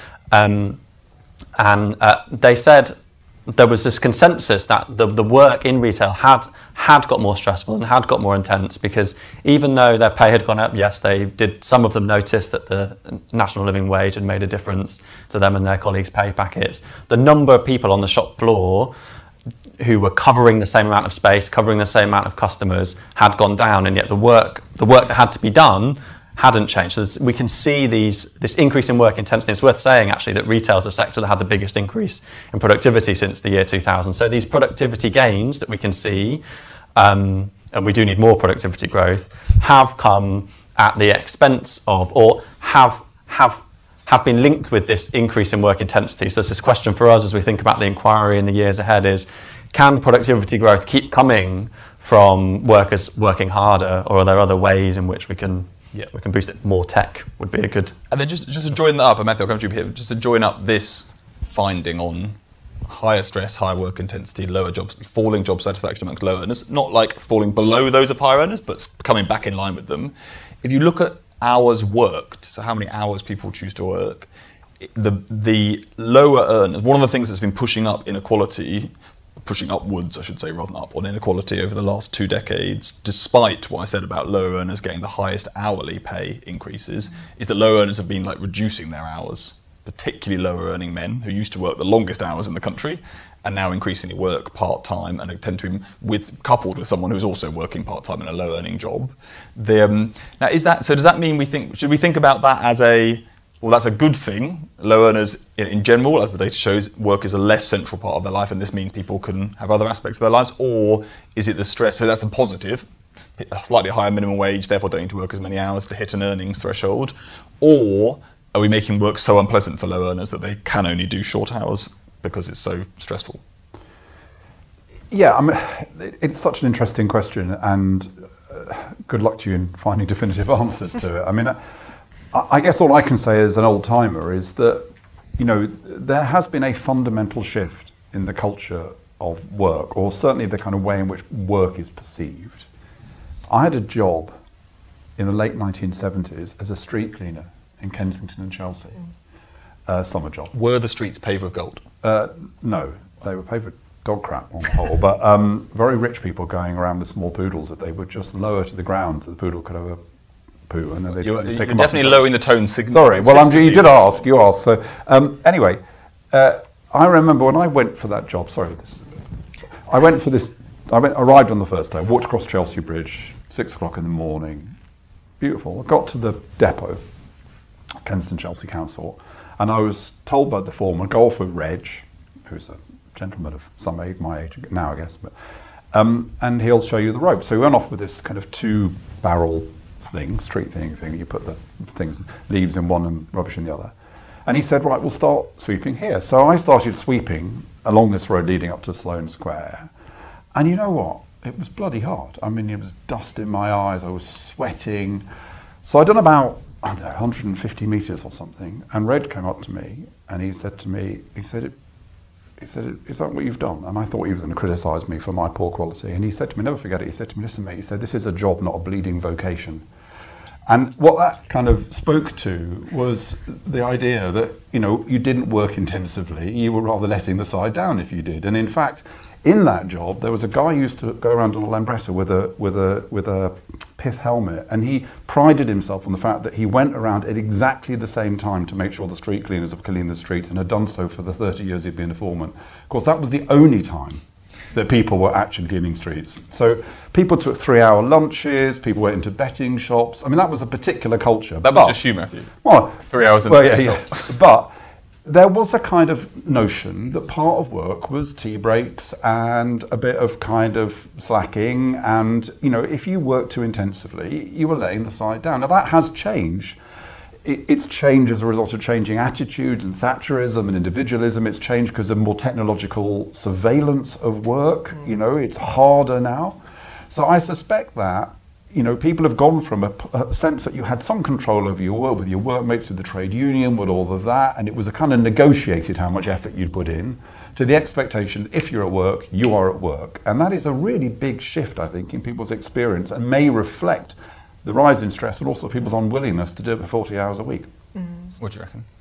Um, and uh, they said there was this consensus that the, the work in retail had had got more stressful and had got more intense, because even though their pay had gone up, yes, they did. Some of them noticed that the national living wage had made a difference to them and their colleagues' pay packets. The number of people on the shop floor who were covering the same amount of space, covering the same amount of customers, had gone down, and yet the work the work that had to be done hadn't changed. So we can see these this increase in work intensity. It's worth saying actually that retail is the sector that had the biggest increase in productivity since the year two thousand. So these productivity gains that we can see, um, and we do need more productivity growth, have come at the expense of, or have have have been linked with this increase in work intensity. So there's this question for us as we think about the inquiry in the years ahead is, can productivity growth keep coming from workers working harder, or are there other ways in which we can yeah, we can boost it? More tech would be a good... And then just, just to join that up, and Matthew, I'll come to you here, just to join up this finding on higher stress, higher work intensity, lower jobs, falling job satisfaction amongst low earners, not like falling below those of higher earners, but coming back in line with them. If you look at hours worked, so how many hours people choose to work, the the lower earners, one of the things that's been pushing up inequality, pushing upwards, I should say, rather than up on inequality over the last two decades, despite what I said about lower earners getting the highest hourly pay increases, is that low earners have been like reducing their hours, particularly lower earning men who used to work the longest hours in the country and now increasingly work part-time and tend to be with, coupled with someone who's also working part-time in a low-earning job. The, um, now, is that so? Does that mean we think? Should we think about that as a well? That's a good thing. Low earners, in, in general, as the data shows, work is a less central part of their life, and this means people can have other aspects of their lives. Or is it the stress? So that's a positive, a slightly higher minimum wage, therefore don't need to work as many hours to hit an earnings threshold. Or are we making work so unpleasant for low earners that they can only do short hours because it's so stressful? Yeah, I mean, it's such an interesting question, and uh, good luck to you in finding definitive answers to it. I mean, I, I guess all I can say as an old timer is that, you know, there has been a fundamental shift in the culture of work, or certainly the kind of way in which work is perceived. I had a job in the late nineteen seventies as a street cleaner in Kensington and Chelsea, uh, summer job. Were the streets paved with gold? Uh, no, they were paved with dog crap on the whole, but um, very rich people going around with small poodles that they would just lower to the ground so the poodle could have a poo, and then they'd, You're, they'd you're pick them definitely up. lowering the tone significantly. Sorry, well, I'm, you did ask, you asked. So um, anyway, uh, I remember when I went for that job, sorry, this, I went for this, I went, arrived on the first day, walked across Chelsea Bridge, six o'clock in the morning, beautiful. I got to the depot, Kensington Chelsea Council, and I was told by the foreman, go off with Reg, who's a gentleman of some age, my age now, I guess, but um, and he'll show you the rope. So we went off with this kind of two barrel thing, street thing thing. You put the things, leaves in one and rubbish in the other. And he said, right, we'll start sweeping here. So I started sweeping along this road leading up to Sloane Square. And you know what? It was bloody hard. I mean, it was dust in my eyes. I was sweating. So I'd done about, I don't know, one hundred fifty metres or something. And Red came up to me and he said to me, he said, He said, is that what you've done? And I thought he was going to criticise me for my poor quality. And he said to me, never forget it, he said to me, listen mate, he said, this is a job, not a bleeding vocation. And what that kind of spoke to was the idea that, you know, you didn't work intensively, you were rather letting the side down if you did. And in fact, in that job, there was a guy who used to go around on a Lambretta with a, with a, with a pith helmet, and he prided himself on the fact that he went around at exactly the same time to make sure the street cleaners were cleaning the streets, and had done so for the thirty years he'd been a foreman. Of course, that was the only time that people were actually cleaning streets. So people took three-hour lunches, people went into betting shops. I mean, that was a particular culture. That but, was just you, Matthew. Well, Three hours in well, the yeah, betting yeah. shop. But there was a kind of notion that part of work was tea breaks and a bit of kind of slacking, and, you know, if you worked too intensively, you were laying the side down. Now that has changed. It's changed as a result of changing attitudes and Thatcherism and individualism. It's changed because of more technological surveillance of work. You know, it's harder now. So I suspect that, you know, people have gone from a, a sense that you had some control over your work with your workmates, with the trade union, with all of that, and it was a kind of negotiated how much effort you'd put in, to the expectation, if you're at work, you are at work. And that is a really big shift, I think, in people's experience, and may reflect the rise in stress and also people's unwillingness to do it for forty hours a week. Mm. What do you reckon?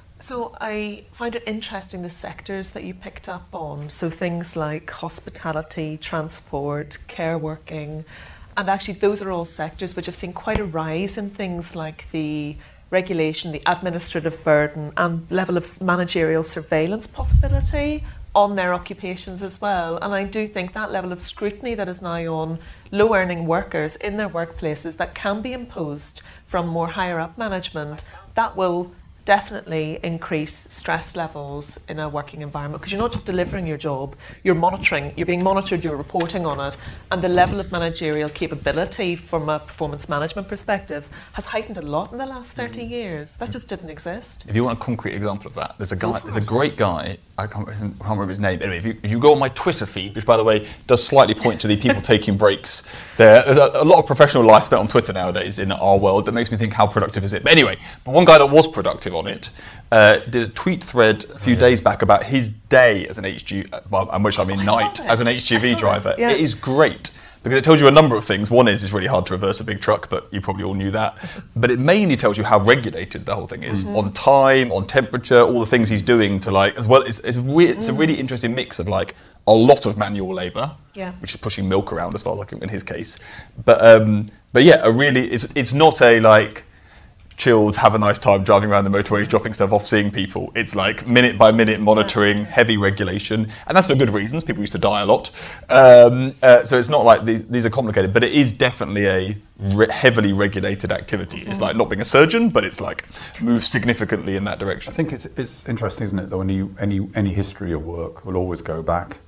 So I find it interesting the sectors that you picked up on. So things like hospitality, transport, care working, and actually those are all sectors which have seen quite a rise in things like the regulation, the administrative burden, and level of managerial surveillance possibility on their occupations as well. And I do think that level of scrutiny that is now on low earning workers in their workplaces that can be imposed from more higher up management, that will definitely increase stress levels in a working environment, because you're not just delivering your job, you're monitoring, you're being monitored, you're reporting on it, and the level of managerial capability from a performance management perspective has heightened a lot in the last thirty years. That just didn't exist. If you want a concrete example of that, there's a guy, there's a great guy, I can't, I can't remember his name. Anyway, if you, if you go on my Twitter feed, which by the way does slightly point to the people taking breaks, there, there's a, a lot of professional life spent on Twitter nowadays in our world that makes me think, how productive is it? But anyway, but one guy that was productive on it uh, did a tweet thread a few days back about his day as an H G V, well, and which I mean Oh, I night, saw as an this. H G V I saw driver. this, yeah. It is great. Because it tells you a number of things. One is it's really hard to reverse a big truck, but you probably all knew that. But it mainly tells you how regulated the whole thing is. Mm-hmm. On time, on temperature, all the things he's doing to like, as well, it's, it's, re- it's mm. a really interesting mix of like a lot of manual labour, yeah. which is pushing milk around as far as like in his case. But um, but yeah, a really, it's, it's not a like, chilled, have a nice time driving around the motorways, dropping stuff off, seeing people. It's like minute by minute monitoring, heavy regulation, and that's for good reasons. People used to die a lot, um, uh, so it's not like these, these are complicated. But it is definitely a re- heavily regulated activity. It's like not being a surgeon, but it's like moves significantly in that direction. I think it's it's interesting, isn't it? That when you any any history of work will always go back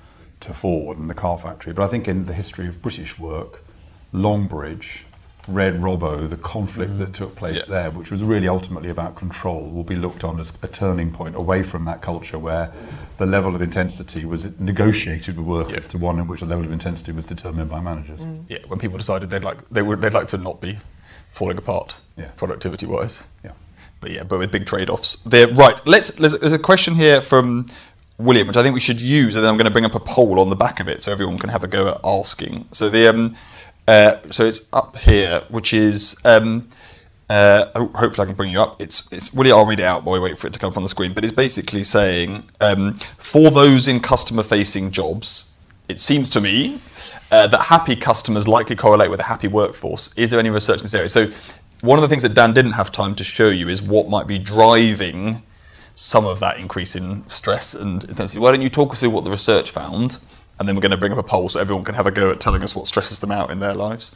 to Ford and the car factory. But I think in the history of British work, Longbridge, Red Robbo, the conflict that took place yeah. there, which was really ultimately about control, will be looked on as a turning point away from that culture where the level of intensity was negotiated with workers yeah. to one in which the level of intensity was determined by managers. Mm. Yeah, when people decided they'd like they would they'd like to not be falling apart, yeah. productivity wise. Yeah, but yeah, but with big trade-offs. There, right? Let's. There's, there's a question here from William, which I think we should use, and then I'm going to bring up a poll on the back of it so everyone can have a go at asking. So the um. Uh, so it's up here, which is, um, uh, hopefully I can bring you up. It's, it's really, I'll read it out while we wait for it to come up on the screen, but it's basically saying, um, for those in customer-facing jobs, it seems to me uh, that happy customers likely correlate with a happy workforce. Is there any research in this area? So one of the things that Dan didn't have time to show you is what might be driving some of that increase in stress and intensity. Why don't you talk us through what the research found? And then we're going to bring up a poll so everyone can have a go at telling us what stresses them out in their lives.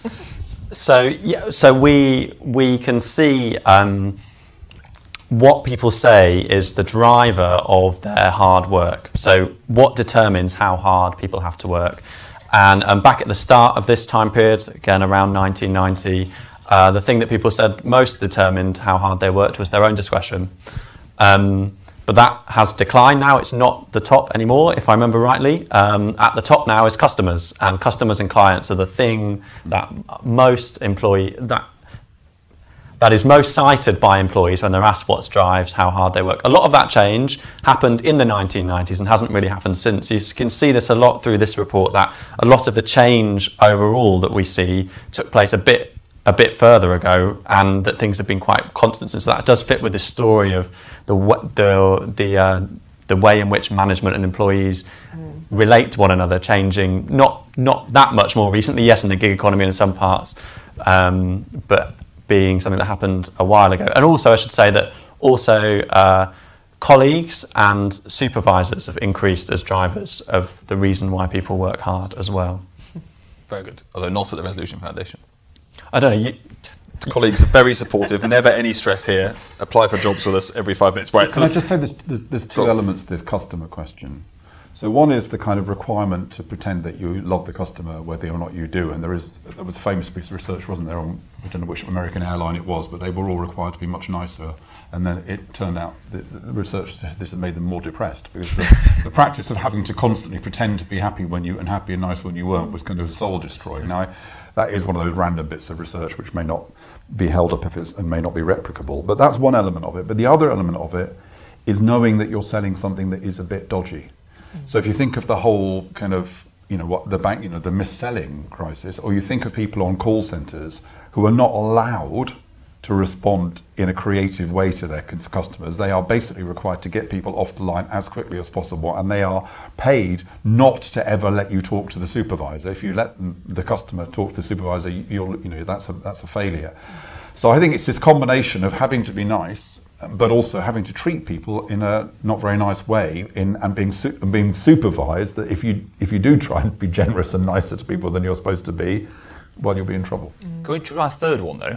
So yeah, so we we can see um, what people say is the driver of their hard work. So what determines how hard people have to work? And um, back at the start of this time period, again around nineteen ninety, uh, the thing that people said most determined how hard they worked was their own discretion. Um, But that has declined now. It's not the top anymore, if I remember rightly. Um, at the top now is customers, and customers and clients are the thing that most employee that that is most cited by employees when they're asked what drives how hard they work. A lot of that change happened in the nineteen nineties and hasn't really happened since. You can see this a lot through this report, that a lot of the change overall that we see took place a bit a bit further ago, and that things have been quite constant since. So that does fit with the story of the the the uh, the way in which management and employees mm. relate to one another, changing not not that much more recently. Yes, in the gig economy in some parts, um, but being something that happened a while ago. And also, I should say that also uh, colleagues and supervisors have increased as drivers of the reason why people work hard as well. Very good, although not at the Resolution Foundation. I don't know. You, Colleagues are very supportive. Never any stress here. Apply for jobs with us every five minutes. Right. Can so I just say there's, there's, there's two elements to this customer question. So one is the kind of requirement to pretend that you love the customer whether or not you do. And there is there was a famous piece of research, wasn't there, on, I don't know which American airline it was, but they were all required to be much nicer. And then it turned out that the research said this had made them more depressed, because the, the practice of having to constantly pretend to be happy when you and happy and nice when you weren't was kind of soul destroying. Now, I, that is one of those random bits of research which may not be held up if it's, and may not be replicable. But that's one element of it. But the other element of it is knowing that you're selling something that is a bit dodgy. Mm-hmm. So if you think of the whole kind of, you know, what the bank, you know, the mis-selling crisis, or you think of people on call centres who are not allowed to respond in a creative way to their customers. They are basically required to get people off the line as quickly as possible, and they are paid not to ever let you talk to the supervisor. If you let them, the customer talk to the supervisor, you'll, you know, that's a that's a failure. So I think it's this combination of having to be nice, but also having to treat people in a not very nice way, in and being su- and being supervised. That if you if you do try and be generous and nicer to people than you're supposed to be, well, you'll be in trouble. Mm. Can we try a third one though?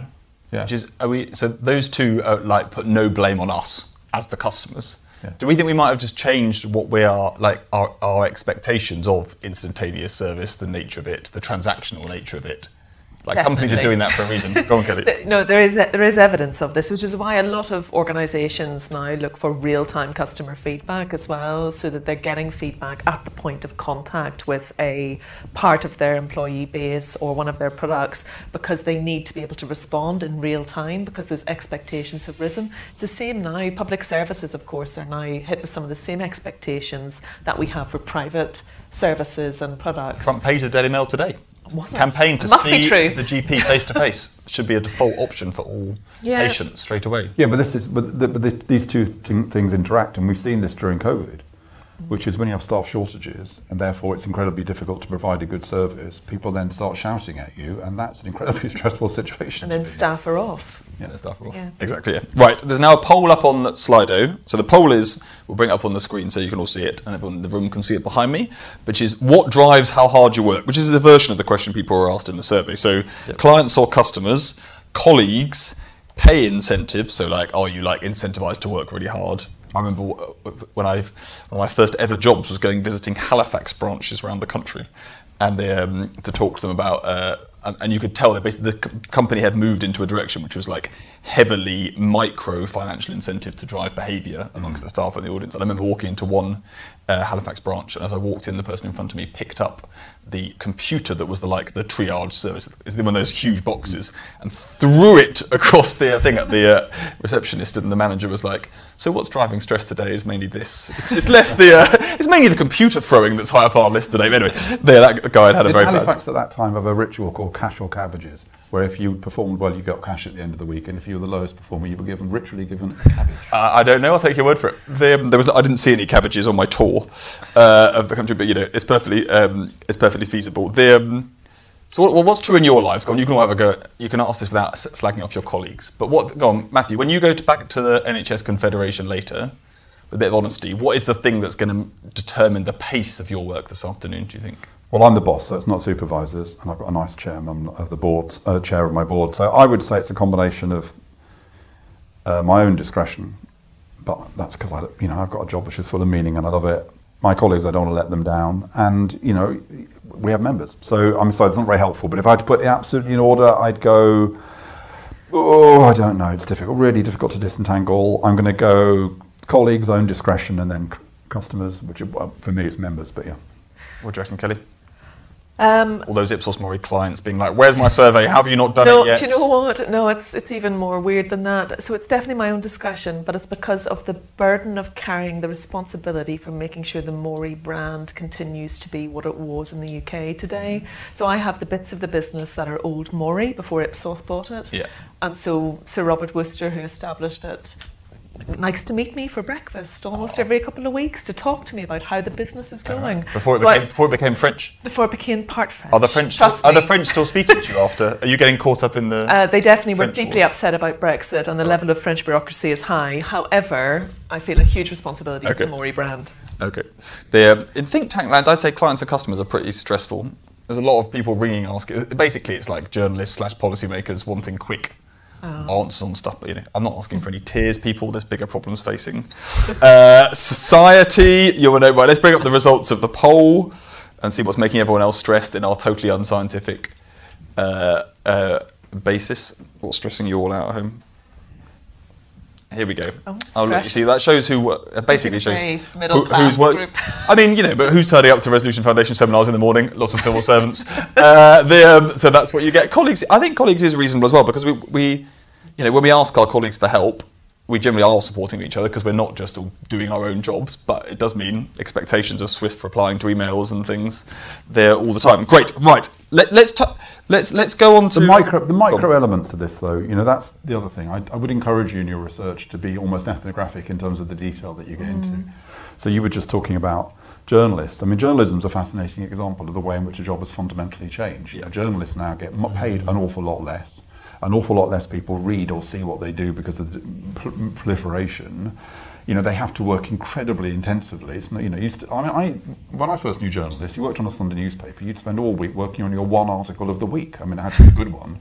Yeah. Which is, are we? So those two are like put no blame on us as the customers. Yeah. Do we think we might have just changed what we are like our, our expectations of instantaneous service, the nature of it, the transactional nature of it? Like companies are Definitely. doing that for a reason. Go on, Kelly. No, there is there is evidence of this, which is why a lot of organisations now look for real-time customer feedback as well, so that they're getting feedback at the point of contact with a part of their employee base or one of their products, because they need to be able to respond in real time because those expectations have risen. It's the same now. Public services, of course, are now hit with some of the same expectations that we have for private services and products. Front page of Daily Mail today. Was it? Campaign to It must be see true. the G P face to face should be a default option for all Yeah. patients straight away. Yeah, but this is but, the, but the, these two th- things interact, and we've seen this during COVID, which is when you have staff shortages, and therefore it's incredibly difficult to provide a good service. People then start shouting at you, and that's an incredibly stressful situation. And to then be in. staff are off. Yeah, the stuff are off. Yeah. Exactly, yeah. Right, there's now a poll up on Slido. So the poll is, we'll bring it up on the screen so you can all see it, and everyone in the room can see it behind me, which is what drives how hard you work, which is the version of the question people were asked in the survey. So clients or customers, colleagues, pay incentives, so like, are you like incentivized to work really hard? I remember when I've, one of my first ever jobs was going visiting Halifax branches around the country, and they, um, to talk to them about, uh, and, and you could tell that basically the c- company had moved into a direction which was like heavily micro financial incentive to drive behaviour amongst the staff and the audience. And I remember walking into one uh, Halifax branch, and as I walked in, the person in front of me picked up the computer that was the like the triage service, is one of those huge boxes, and threw it across the thing at the uh, receptionist, and the manager was like, "So what's driving stress today is mainly this. It's, it's less the. Uh, it's mainly the computer throwing that's high up our list today." But anyway, there that guy had had a Did very Halifax bad. at that time have a ritual called cash or cabbages, where if you performed well, you got cash at the end of the week, and if you were the lowest performer, you were given ritually given a cabbage. Uh, I don't know. I'll take your word for it. There, there was. I didn't see any cabbages on my tour uh, of the country, but you know, it's perfectly. Um, it's perfectly feasible. The, um, so, what, well, what's true in your lives? Go on. You can all have a go. You can ask this without s- slagging off your colleagues. But what? Go on, Matthew. When you go to, back to the N H S Confederation later, with a bit of honesty, what is the thing that's going to determine the pace of your work this afternoon? Do you think? Well, I'm the boss, so it's not supervisors, and I've got a nice chairman of the board, uh, chair of my board. So I would say it's a combination of uh, my own discretion, but that's because I, you know, I've got a job which is full of meaning and I love it. My colleagues, I don't want to let them down, and you know, we have members. So I'm sorry, it's not very helpful. But if I had to put it absolutely in order, I'd go. Oh, I don't know. It's difficult, really difficult to disentangle. I'm going to go colleagues, own discretion, and then c- customers, which are, well, for me, it's members. But yeah. What do you reckon, Kelly? Um, All those Ipsos Mori clients being like, "Where's my survey? How have you not done no, it yet?" do you know what? No, it's it's even more weird than that. So it's definitely my own discretion, but it's because of the burden of carrying the responsibility for making sure the Mori brand continues to be what it was in the U K today. So I have the bits of the business that are old Mori before Ipsos bought it. Yeah. And so Sir Robert Worcester, who established it, likes to meet me for breakfast almost every couple of weeks to talk to me about how the business is going. Before it So I- became before it became French. before it became part French. Are the French still, Trust are the me. French still speaking to you after? Are you getting caught up in the? Uh, they definitely were French deeply wars? upset about Brexit, and the level of French bureaucracy is high. However, I feel a huge responsibility Okay. for the Mori brand. Okay. The, um, in think tank land, I'd say clients and customers are pretty stressful. There's a lot of people ringing, asking. Basically, it's like journalists slash policymakers wanting quick answers on stuff. But you know, I'm not asking for any tears, people. There's bigger problems facing uh, society. You want to know, right? Let's bring up the results of the poll and see what's making everyone else stressed in our totally unscientific uh, uh, basis. What's stressing you all out at home? Here we go. Oh, Oh, look, you stress. see, that shows who, uh, basically shows Very who, middle-class who's work. group. I mean, you know, but who's turning up to Resolution Foundation seminars in the morning? Lots of civil servants. Uh, the, um, so that's what you get. Colleagues, I think colleagues is reasonable as well, because we, we, you know, when we ask our colleagues for help, we generally are supporting each other because we're not just all doing our own jobs, but it does mean expectations of swift replying to emails and things there all the time. Great, right. Let, let's t- let's let's go on to The micro, the micro Go on. elements of this, though, you know, that's the other thing. I, I would encourage you in your research to be almost ethnographic in terms of the detail that you get into. So you were just talking about journalists. I mean, journalism's a fascinating example of the way in which a job has fundamentally changed. You know, journalists now get mo- paid an awful lot less. An awful lot less people read or see what they do because of the pr- proliferation. You know, they have to work incredibly intensively. It's not, you know, you st- I mean, I, when I first knew journalists, you worked on a Sunday newspaper, you'd spend all week working on your one article of the week. I mean, it had to be a good one.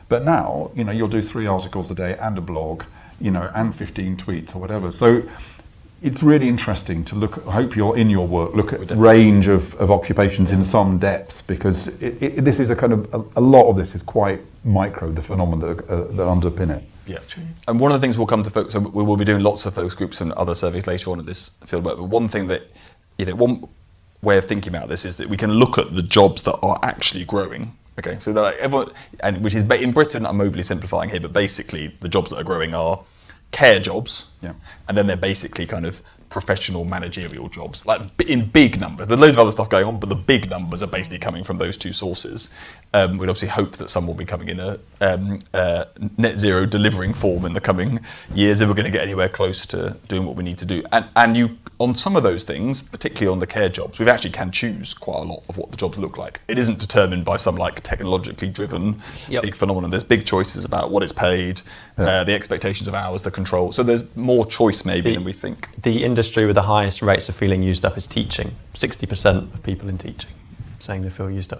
But now, you know, you'll do three articles a day and a blog, you know, and fifteen tweets or whatever. So it's really interesting to look, I hope you're in your work, look at the range of, of occupations in some depth, because it, it, this is a kind of, a, a lot of this is quite micro, the phenomena that, uh, that underpin it. Yeah. That's true. And one of the things we'll come to focus on, we will be doing lots of focus groups and other surveys later on in this field, but one thing that, you know, one way of thinking about this is that we can look at the jobs that are actually growing. Okay, so like everyone, and which is in Britain, I'm overly simplifying here, but basically the jobs that are growing are care jobs, yeah. and then they're basically kind of professional managerial jobs, like in big numbers. There's loads of other stuff going on, but the big numbers are basically coming from those two sources. Um, we'd obviously hope that some will be coming in a um, uh, net zero delivering form in the coming years if we're going to get anywhere close to doing what we need to do. And, and you, on some of those things, particularly on the care jobs, we actually can choose quite a lot of what the jobs look like. It isn't determined by some like technologically driven Yep. big phenomenon. There's big choices about what it's paid, Yeah. uh, the expectations of hours, the control. So there's more choice maybe The- than we think. The industry with the highest rates of feeling used up is teaching. sixty percent of people in teaching saying they feel used up.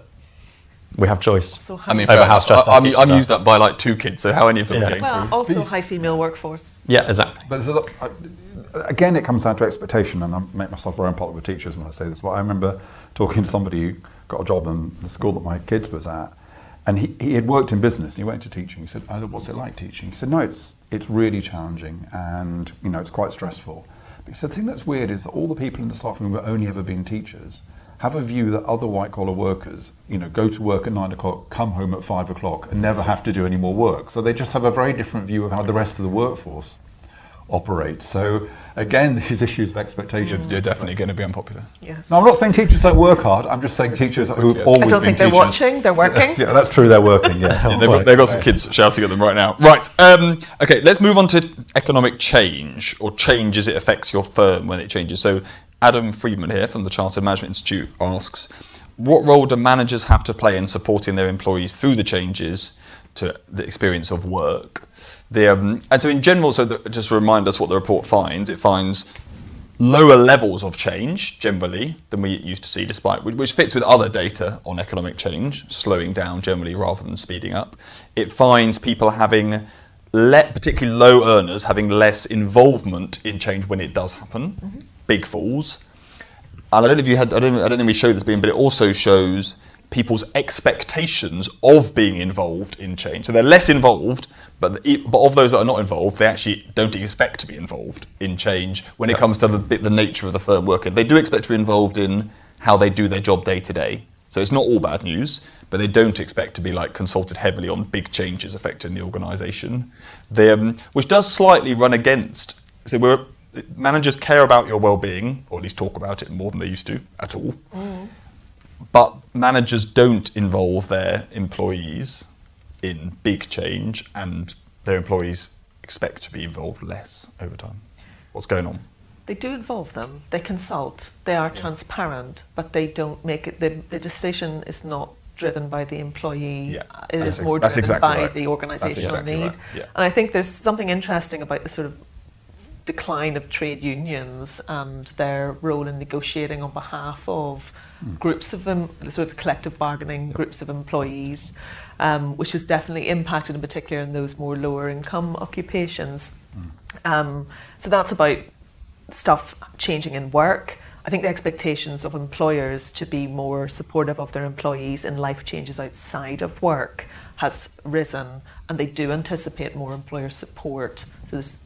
We have choice. So I mean, Over fair how enough. stressed our I'm, teachers I'm are. used up by like two kids, so how any of them Yeah. are getting well, through? also These- high female workforce. Yeah, exactly. But there's a lot, uh, again, it comes down to expectation, and I make myself very unpopular with teachers when I say this, but I remember talking to somebody who got a job in the school that my kids was at, and he, he had worked in business, and he went into teaching. He said, oh, what's it like teaching? He said, no, it's it's really challenging, and you know, it's quite stressful. But he said, the thing that's weird is that all the people in the staff room who have only ever been teachers have a view that other white-collar workers, you know, go to work at nine o'clock, come home at five o'clock, and never have to do any more work. So they just have a very different view of how the rest of the workforce operates. So again, these issues of expectations. You're definitely going to be unpopular. Yes. No, I'm not saying teachers don't work hard. I'm just saying teachers who've always I don't been think they're teachers. watching. They're working. Yeah, that's true. They're working. Yeah, They've got, they've got some kids shouting at them right now. Right. Um, okay, let's move on to economic change, or change as it affects your firm when it changes. So Adam Friedman here from the Chartered Management Institute asks, what role do managers have to play in supporting their employees through the changes to the experience of work? The, um, and so in general, so that, just to remind us what the report finds, it finds lower levels of change generally than we used to see, despite which fits with other data on economic change, slowing down generally rather than speeding up. It finds people having, le- particularly low earners, having less involvement in change when it does happen, mm-hmm. big falls. And I don't know if you had, I don't, I don't think we showed this being, but it also shows people's expectations of being involved in change. So they're less involved, but, the, but of those that are not involved, they actually don't expect to be involved in change when it Yeah. comes to the, the nature of the firm worker. They do expect to be involved in how they do their job day to day. So it's not all bad news, but they don't expect to be like consulted heavily on big changes affecting the organisation. They, um, which does slightly run against, so we're, managers care about your well-being, or at least talk about it more than they used to at all. Mm. But managers don't involve their employees in big change, and their employees expect to be involved less over time. What's going on? They do involve them. They consult. They are yeah. transparent, but they don't make it. The, the decision is not driven by the employee. Yeah, it is more ex- driven exactly by right. the organisational exactly need. Right. Yeah. And I think there's something interesting about the sort of decline of trade unions and their role in negotiating on behalf of mm. groups of them, sort of collective bargaining, groups of employees, um, which has definitely impacted in particular in those more lower income occupations. Mm. Um, so that's about stuff changing in work. I think the expectations of employers to be more supportive of their employees in life changes outside of work has risen, and they do anticipate more employer support. So there's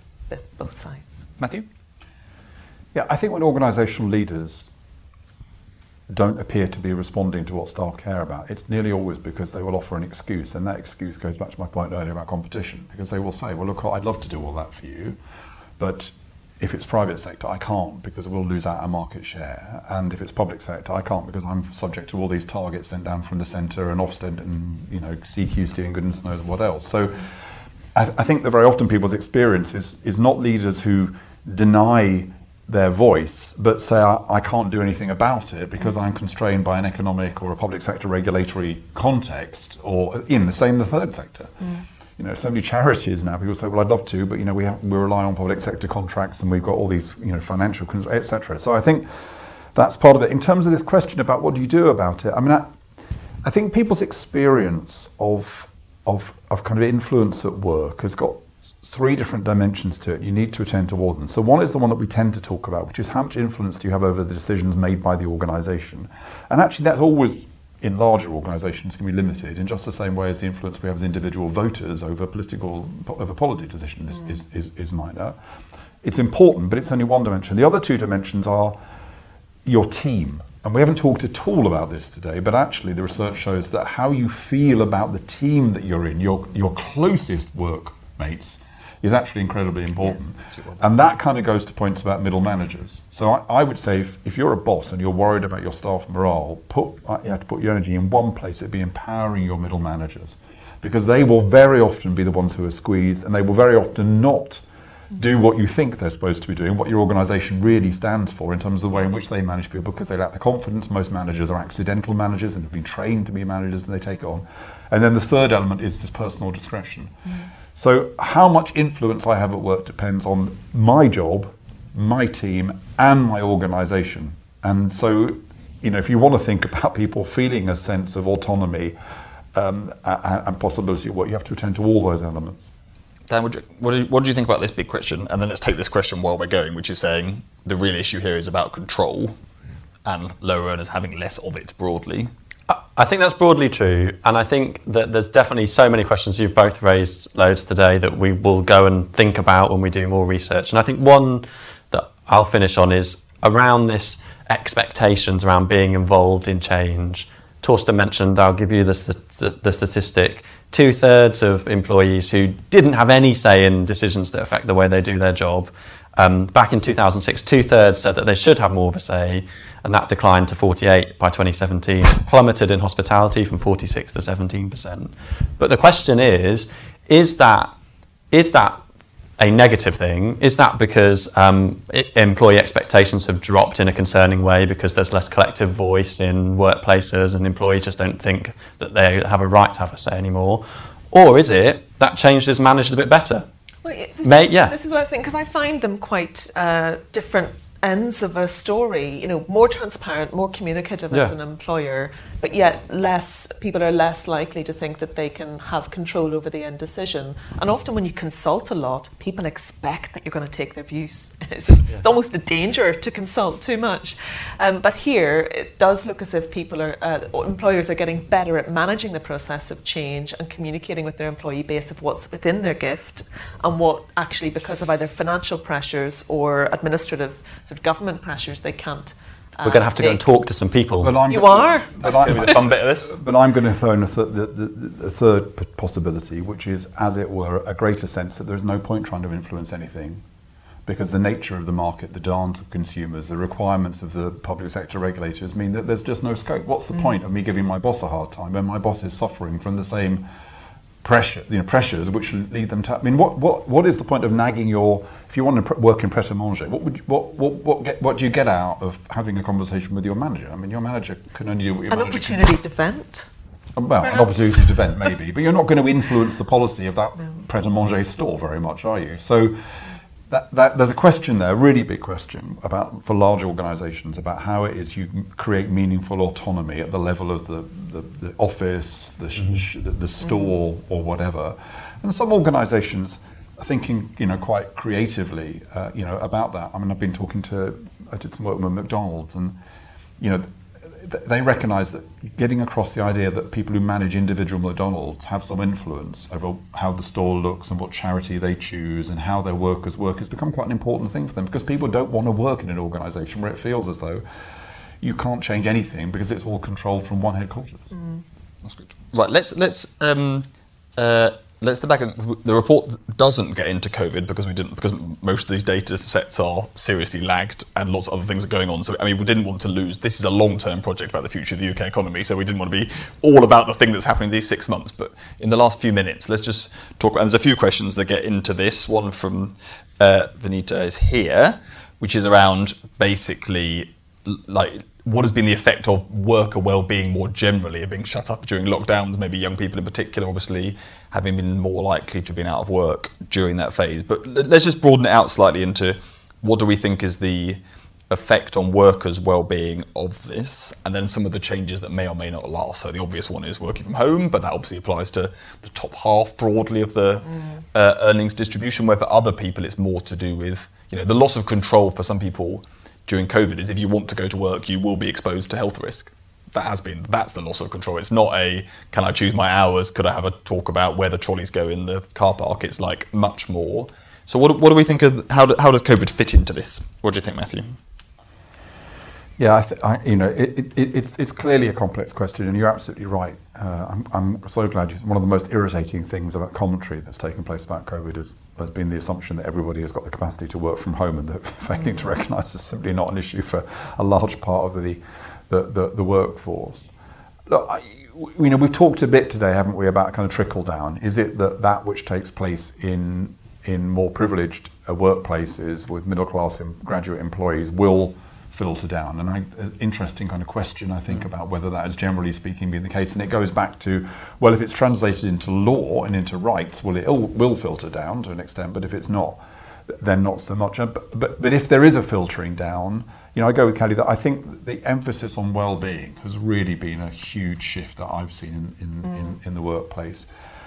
both sides. Matthew? Yeah, I think when organisational leaders don't appear to be responding to what staff care about, it's nearly always because they will offer an excuse, and that excuse goes back to my point earlier about competition, because they will say, well, look, I'd love to do all that for you, but if it's private sector, I can't because we'll lose out our market share, and if it's public sector, I can't because I'm subject to all these targets sent down from the centre and Ofsted and, you know, C Q C and goodness knows what else. So I, I think that very often people's experience is, is not leaders who deny their voice, but say, I, I can't do anything about it because I'm constrained by an economic or a public sector regulatory context, or in the same the third sector. Mm. You know, so many charities now, people say, well, I'd love to, but, you know, we have, we rely on public sector contracts and we've got all these, you know, financial, et cetera. So I think that's part of it. In terms of this question about what do you do about it, I mean, I, I think people's experience of of, of kind of influence at work has got three different dimensions to it. You need to attend to all of them. So one is the one that we tend to talk about, which is how much influence do you have over the decisions made by the organisation? And actually that's always, in larger organisations, can be limited in just the same way as the influence we have as individual voters over political, over policy decisions mm. is, is, is minor. It's important, but it's only one dimension. The other two dimensions are your team. And we haven't talked at all about this today, but actually the research shows that how you feel about the team that you're in, your, your closest workmates, is actually incredibly important. Yes. And that kind of goes to points about middle managers. So I, I would say if, if you're a boss and you're worried about your staff morale, put, you have to put your energy in one place. It'd be empowering your middle managers, because they will very often be the ones who are squeezed, and they will very often not do what you think they're supposed to be doing, what your organisation really stands for in terms of the way in which they manage people, because they lack the confidence. Most managers are accidental managers and have been trained to be managers, and they take it on. And then the third element is just personal discretion. Mm. So how much influence I have at work depends on my job, my team, and my organisation. And so, you know, if you want to think about people feeling a sense of autonomy um, and, and possibility of work, you have to attend to all those elements. Dan, what do, you, what, do you, what do you think about this big question? And then let's take this question while we're going, which is saying the real issue here is about control and lower earners having less of it broadly. I think that's broadly true, and I think that there's definitely so many questions you've both raised loads today that we will go and think about when we do more research. And I think one that I'll finish on is around this expectations around being involved in change. Torsten mentioned, I'll give you the, the statistic, two-thirds of employees who didn't have any say in decisions that affect the way they do their job. Um, back in two thousand six, two-thirds said that they should have more of a say, and that declined to forty-eight by twenty seventeen. It's plummeted in hospitality from forty-six to seventeen percent. But the question is, is that, is that a negative thing? Is that because um, it, employee expectations have dropped in a concerning way because there's less collective voice in workplaces and employees just don't think that they have a right to have a say anymore? Or is it that change is managed a bit better? Well, this, May, is, yeah. this is what I was thinking, because I find them quite uh, different ends of a story, you know, more transparent, more communicative yeah. as an employer, but yet less, people are less likely to think that they can have control over the end decision. And often when you consult a lot, people expect that you're going to take their views. It's, a, yeah. it's almost a danger to consult too much. Um, but here, it does look as if people are, uh, employers are getting better at managing the process of change and communicating with their employee base of what's within their gift and what actually, because of either financial pressures or administrative sort of government pressures, they can't. We're going to have to go and talk to some people. But I'm you go- are. But I'm, the fun bit of this. But I'm going to throw in a, th- the, the, the third p- possibility, which is, as it were, a greater sense that there's no point trying to influence anything, because the nature of the market, the demands of consumers, the requirements of the public sector regulators mean that there's just no scope. What's the mm. point of me giving my boss a hard time when my boss is suffering from the same pressure, you know, pressures which lead them to? I mean, what, what, what is the point of nagging your? If you want to pr- work in pret-a-manger, what would you, what what what, get, what do you get out of having a conversation with your manager? I mean, your manager can only do what your An manager opportunity can. to vent. Well, Perhaps. an opportunity to vent maybe, but you're not going to influence the policy of that no. pret-a-manger store very much, are you? So that, that there's a question there, a really big question about for large organisations about how it is you create meaningful autonomy at the level of the, the, the office, the, mm-hmm. sh- the, the store, mm-hmm. or whatever. And some organisations are thinking, you know, quite creatively, uh, you know, about that. I mean, I've been talking to, I did some work with McDonald's, and you know, th- they recognise that getting across the idea that people who manage individual McDonald's have some influence over how the store looks and what charity they choose and how their workers work has become quite an important thing for them, because people don't want to work in an organisation where it feels as though you can't change anything because it's all controlled from one headquarters. Mm. That's good. Right, let's let's um, uh, let's step back. The report doesn't get into COVID because we didn't because most of these data sets are seriously lagged and lots of other things are going on. So I mean, we didn't want to lose. This is a long-term project about the future of the U K economy. So we didn't want to be all about the thing that's happening these six months. But in the last few minutes, let's just talk. And there's a few questions that get into this. One from uh, Vanita is here, which is around basically like. What has been the effect of worker well-being more generally, of being shut up during lockdowns, maybe young people in particular, obviously, having been more likely to have been out of work during that phase. But let's just broaden it out slightly into what do we think is the effect on workers' well-being of this, and then some of the changes that may or may not last. So the obvious one is working from home, but that obviously applies to the top half broadly of the mm. uh, earnings distribution, where for other people it's more to do with, you know, the loss of control for some people during COVID is if you want to go to work, you will be exposed to health risk. That has been, that's the loss of control. It's not a, can I choose my hours? Could I have a talk about where the trolleys go in the car park? It's like much more. So what, what do we think of, how, do, how does COVID fit into this? What do you think, Matthew? Yeah, I th- I, you know, it, it, it's it's clearly a complex question, and you're absolutely right. Uh, I'm, I'm so glad you. One of the most irritating things about commentary that's taken place about COVID has, has been the assumption that everybody has got the capacity to work from home, and that failing to recognise is simply not an issue for a large part of the the, the, the workforce. Look, I, you know, we've talked a bit today, haven't we, about kind of trickle down. Is it that that which takes place in in more privileged uh, workplaces with middle class and graduate employees will filter down? And I, an interesting kind of question, I think, mm. about whether that is generally speaking being the case. And it goes back to, well, if it's translated into law and into rights, well, it will filter down to an extent, but if it's not, then not so much. But, but, but if there is a filtering down, you know, I go with Kelly that I think the emphasis on well-being has really been a huge shift that I've seen in, in, mm. in, in the workplace.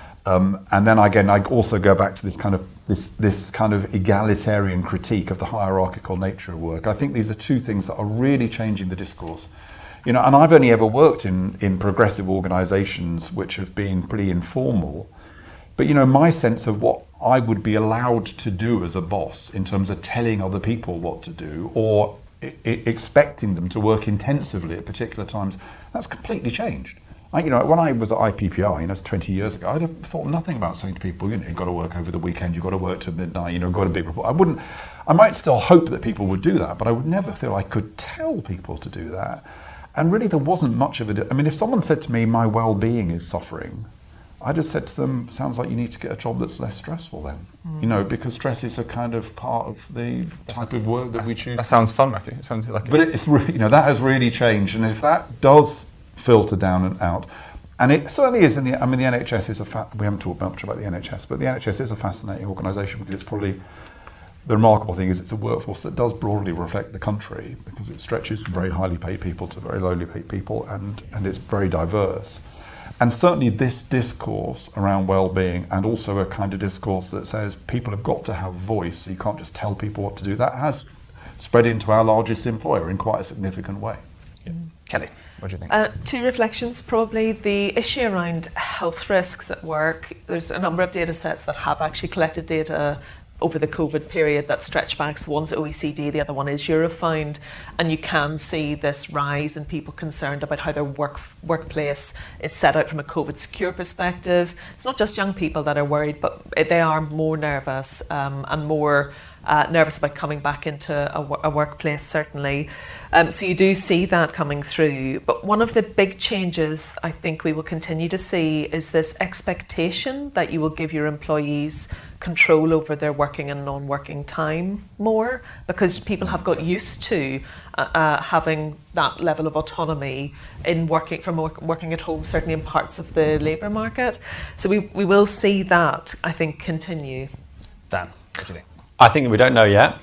Um, and then again, I also go back to this kind of this this kind of egalitarian critique of the hierarchical nature of work. I think these are two things that are really changing the discourse. You know, and I've only ever worked in, in progressive organisations which have been pretty informal. But you know, my sense of what I would be allowed to do as a boss in terms of telling other people what to do or I- I expecting them to work intensively at particular times, that's completely changed. I, you know, when I was at I P P I, you know, twenty years ago, I'd have thought nothing about saying to people, you know, you've got to work over the weekend, you've got to work to midnight, you know, got a big report. I wouldn't, I might still hope that people would do that, but I would never feel I could tell people to do that. And really there wasn't much of it. I mean, if someone said to me, my well-being is suffering, I just said to them, sounds like you need to get a job that's less stressful then. Mm. You know, because stress is a kind of part of the type of work that we choose. That sounds fun, Matthew. It sounds like it. But it's really, you know, that has really changed. And if that does filter down and out, and it certainly is in the, I mean, the N H S is a, fa- we haven't talked much about the N H S, but the N H S is a fascinating organisation because it's probably, the remarkable thing is it's a workforce that does broadly reflect the country because it stretches from very highly paid people to very lowly paid people, and, and it's very diverse. And certainly this discourse around well-being, and also a kind of discourse that says people have got to have voice, so you can't just tell people what to do, that has spread into our largest employer in quite a significant way. Yeah. Kelly, what do you think? Uh, two reflections, probably. The issue around health risks at work. There's a number of data sets that have actually collected data over the COVID period that stretch back. So one's O E C D, the other one is Eurofound, and you can see this rise in people concerned about how their work workplace is set out from a COVID secure perspective. It's not just young people that are worried, but they are more nervous um, and more Uh, nervous about coming back into a, a workplace, certainly. Um, so you do see that coming through. But one of the big changes I think we will continue to see is this expectation that you will give your employees control over their working and non-working time more, because people have got used to uh, uh, having that level of autonomy in working from work, working at home, certainly in parts of the labour market. So we, we will see that, I think, continue. Dan, what do you think? I think we don't know yet.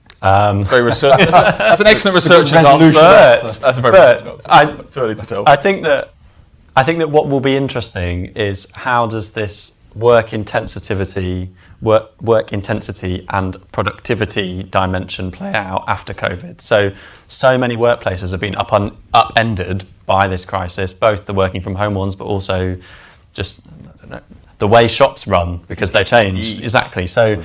Um, it's very research. That's, a, that's an excellent researcher's answer. But, that's a very but answer. I, Too early to tell. I think that I think that what will be interesting is how does this work intensity, work work intensity and productivity dimension play out after COVID. So so many workplaces have been up on, upended by this crisis, both the working from home ones, but also just I don't know, the way shops run because they change. Exactly. So.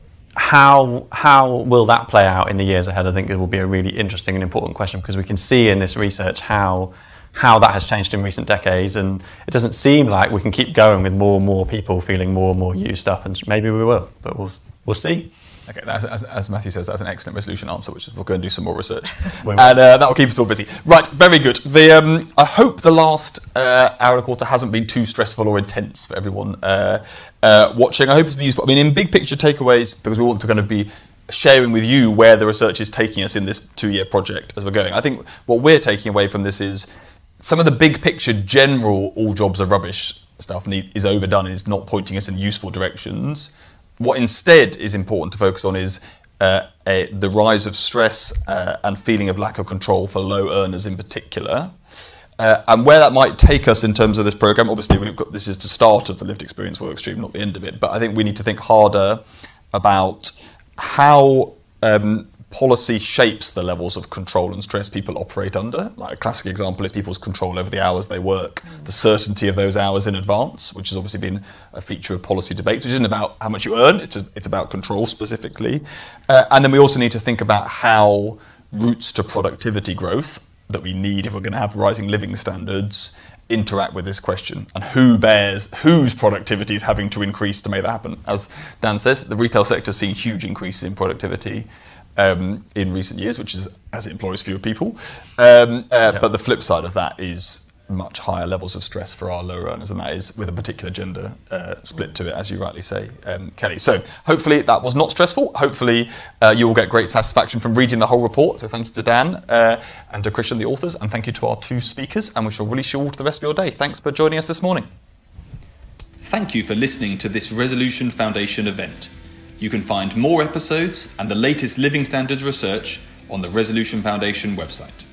How how will that play out in the years ahead? I think it will be a really interesting and important question because we can see in this research how how that has changed in recent decades, and it doesn't seem like we can keep going with more and more people feeling more and more used up, and maybe we will, but we'll we'll see. Okay, that's, as, as Matthew says, that's an excellent resolution answer, which is we'll go and do some more research. and uh, that will keep us all busy. Right, very good. The um, I hope the last uh, hour and a quarter hasn't been too stressful or intense for everyone uh, uh, watching. I hope it's been useful. I mean, in big picture takeaways, because we want to kind of be sharing with you where the research is taking us in this two-year project as we're going. I think what we're taking away from this is some of the big picture general all jobs are rubbish stuff need, is overdone and is not pointing us in useful directions. What instead is important to focus on is uh, a, the rise of stress uh, and feeling of lack of control for low earners in particular. Uh, and where that might take us in terms of this programme, obviously we've got, this is the start of the lived experience work stream, not the end of it, but I think we need to think harder about how um, policy shapes the levels of control and stress people operate under. Like a classic example is people's control over the hours they work, mm. the certainty of those hours in advance, which has obviously been a feature of policy debates, which isn't about how much you earn, it's just, it's about control specifically. Uh, and then we also need to think about how routes to productivity growth that we need if we're going to have rising living standards interact with this question, and who bears, whose productivity is having to increase to make that happen. As Dan says, the retail sector has seen huge increases in productivity um, in recent years, which is as it employs fewer people. Um, uh, yeah. But the flip side of that is much higher levels of stress for our lower earners, and that is with a particular gender uh, split to it, as you rightly say, um, Kelly. So hopefully that was not stressful. Hopefully uh, you will get great satisfaction from reading the whole report. So thank you to Dan uh, and to Christian, the authors, and thank you to our two speakers, and we shall release you all to the rest of your day. Thanks for joining us this morning. Thank you for listening to this Resolution Foundation event. You can find more episodes and the latest living standards research on the Resolution Foundation website.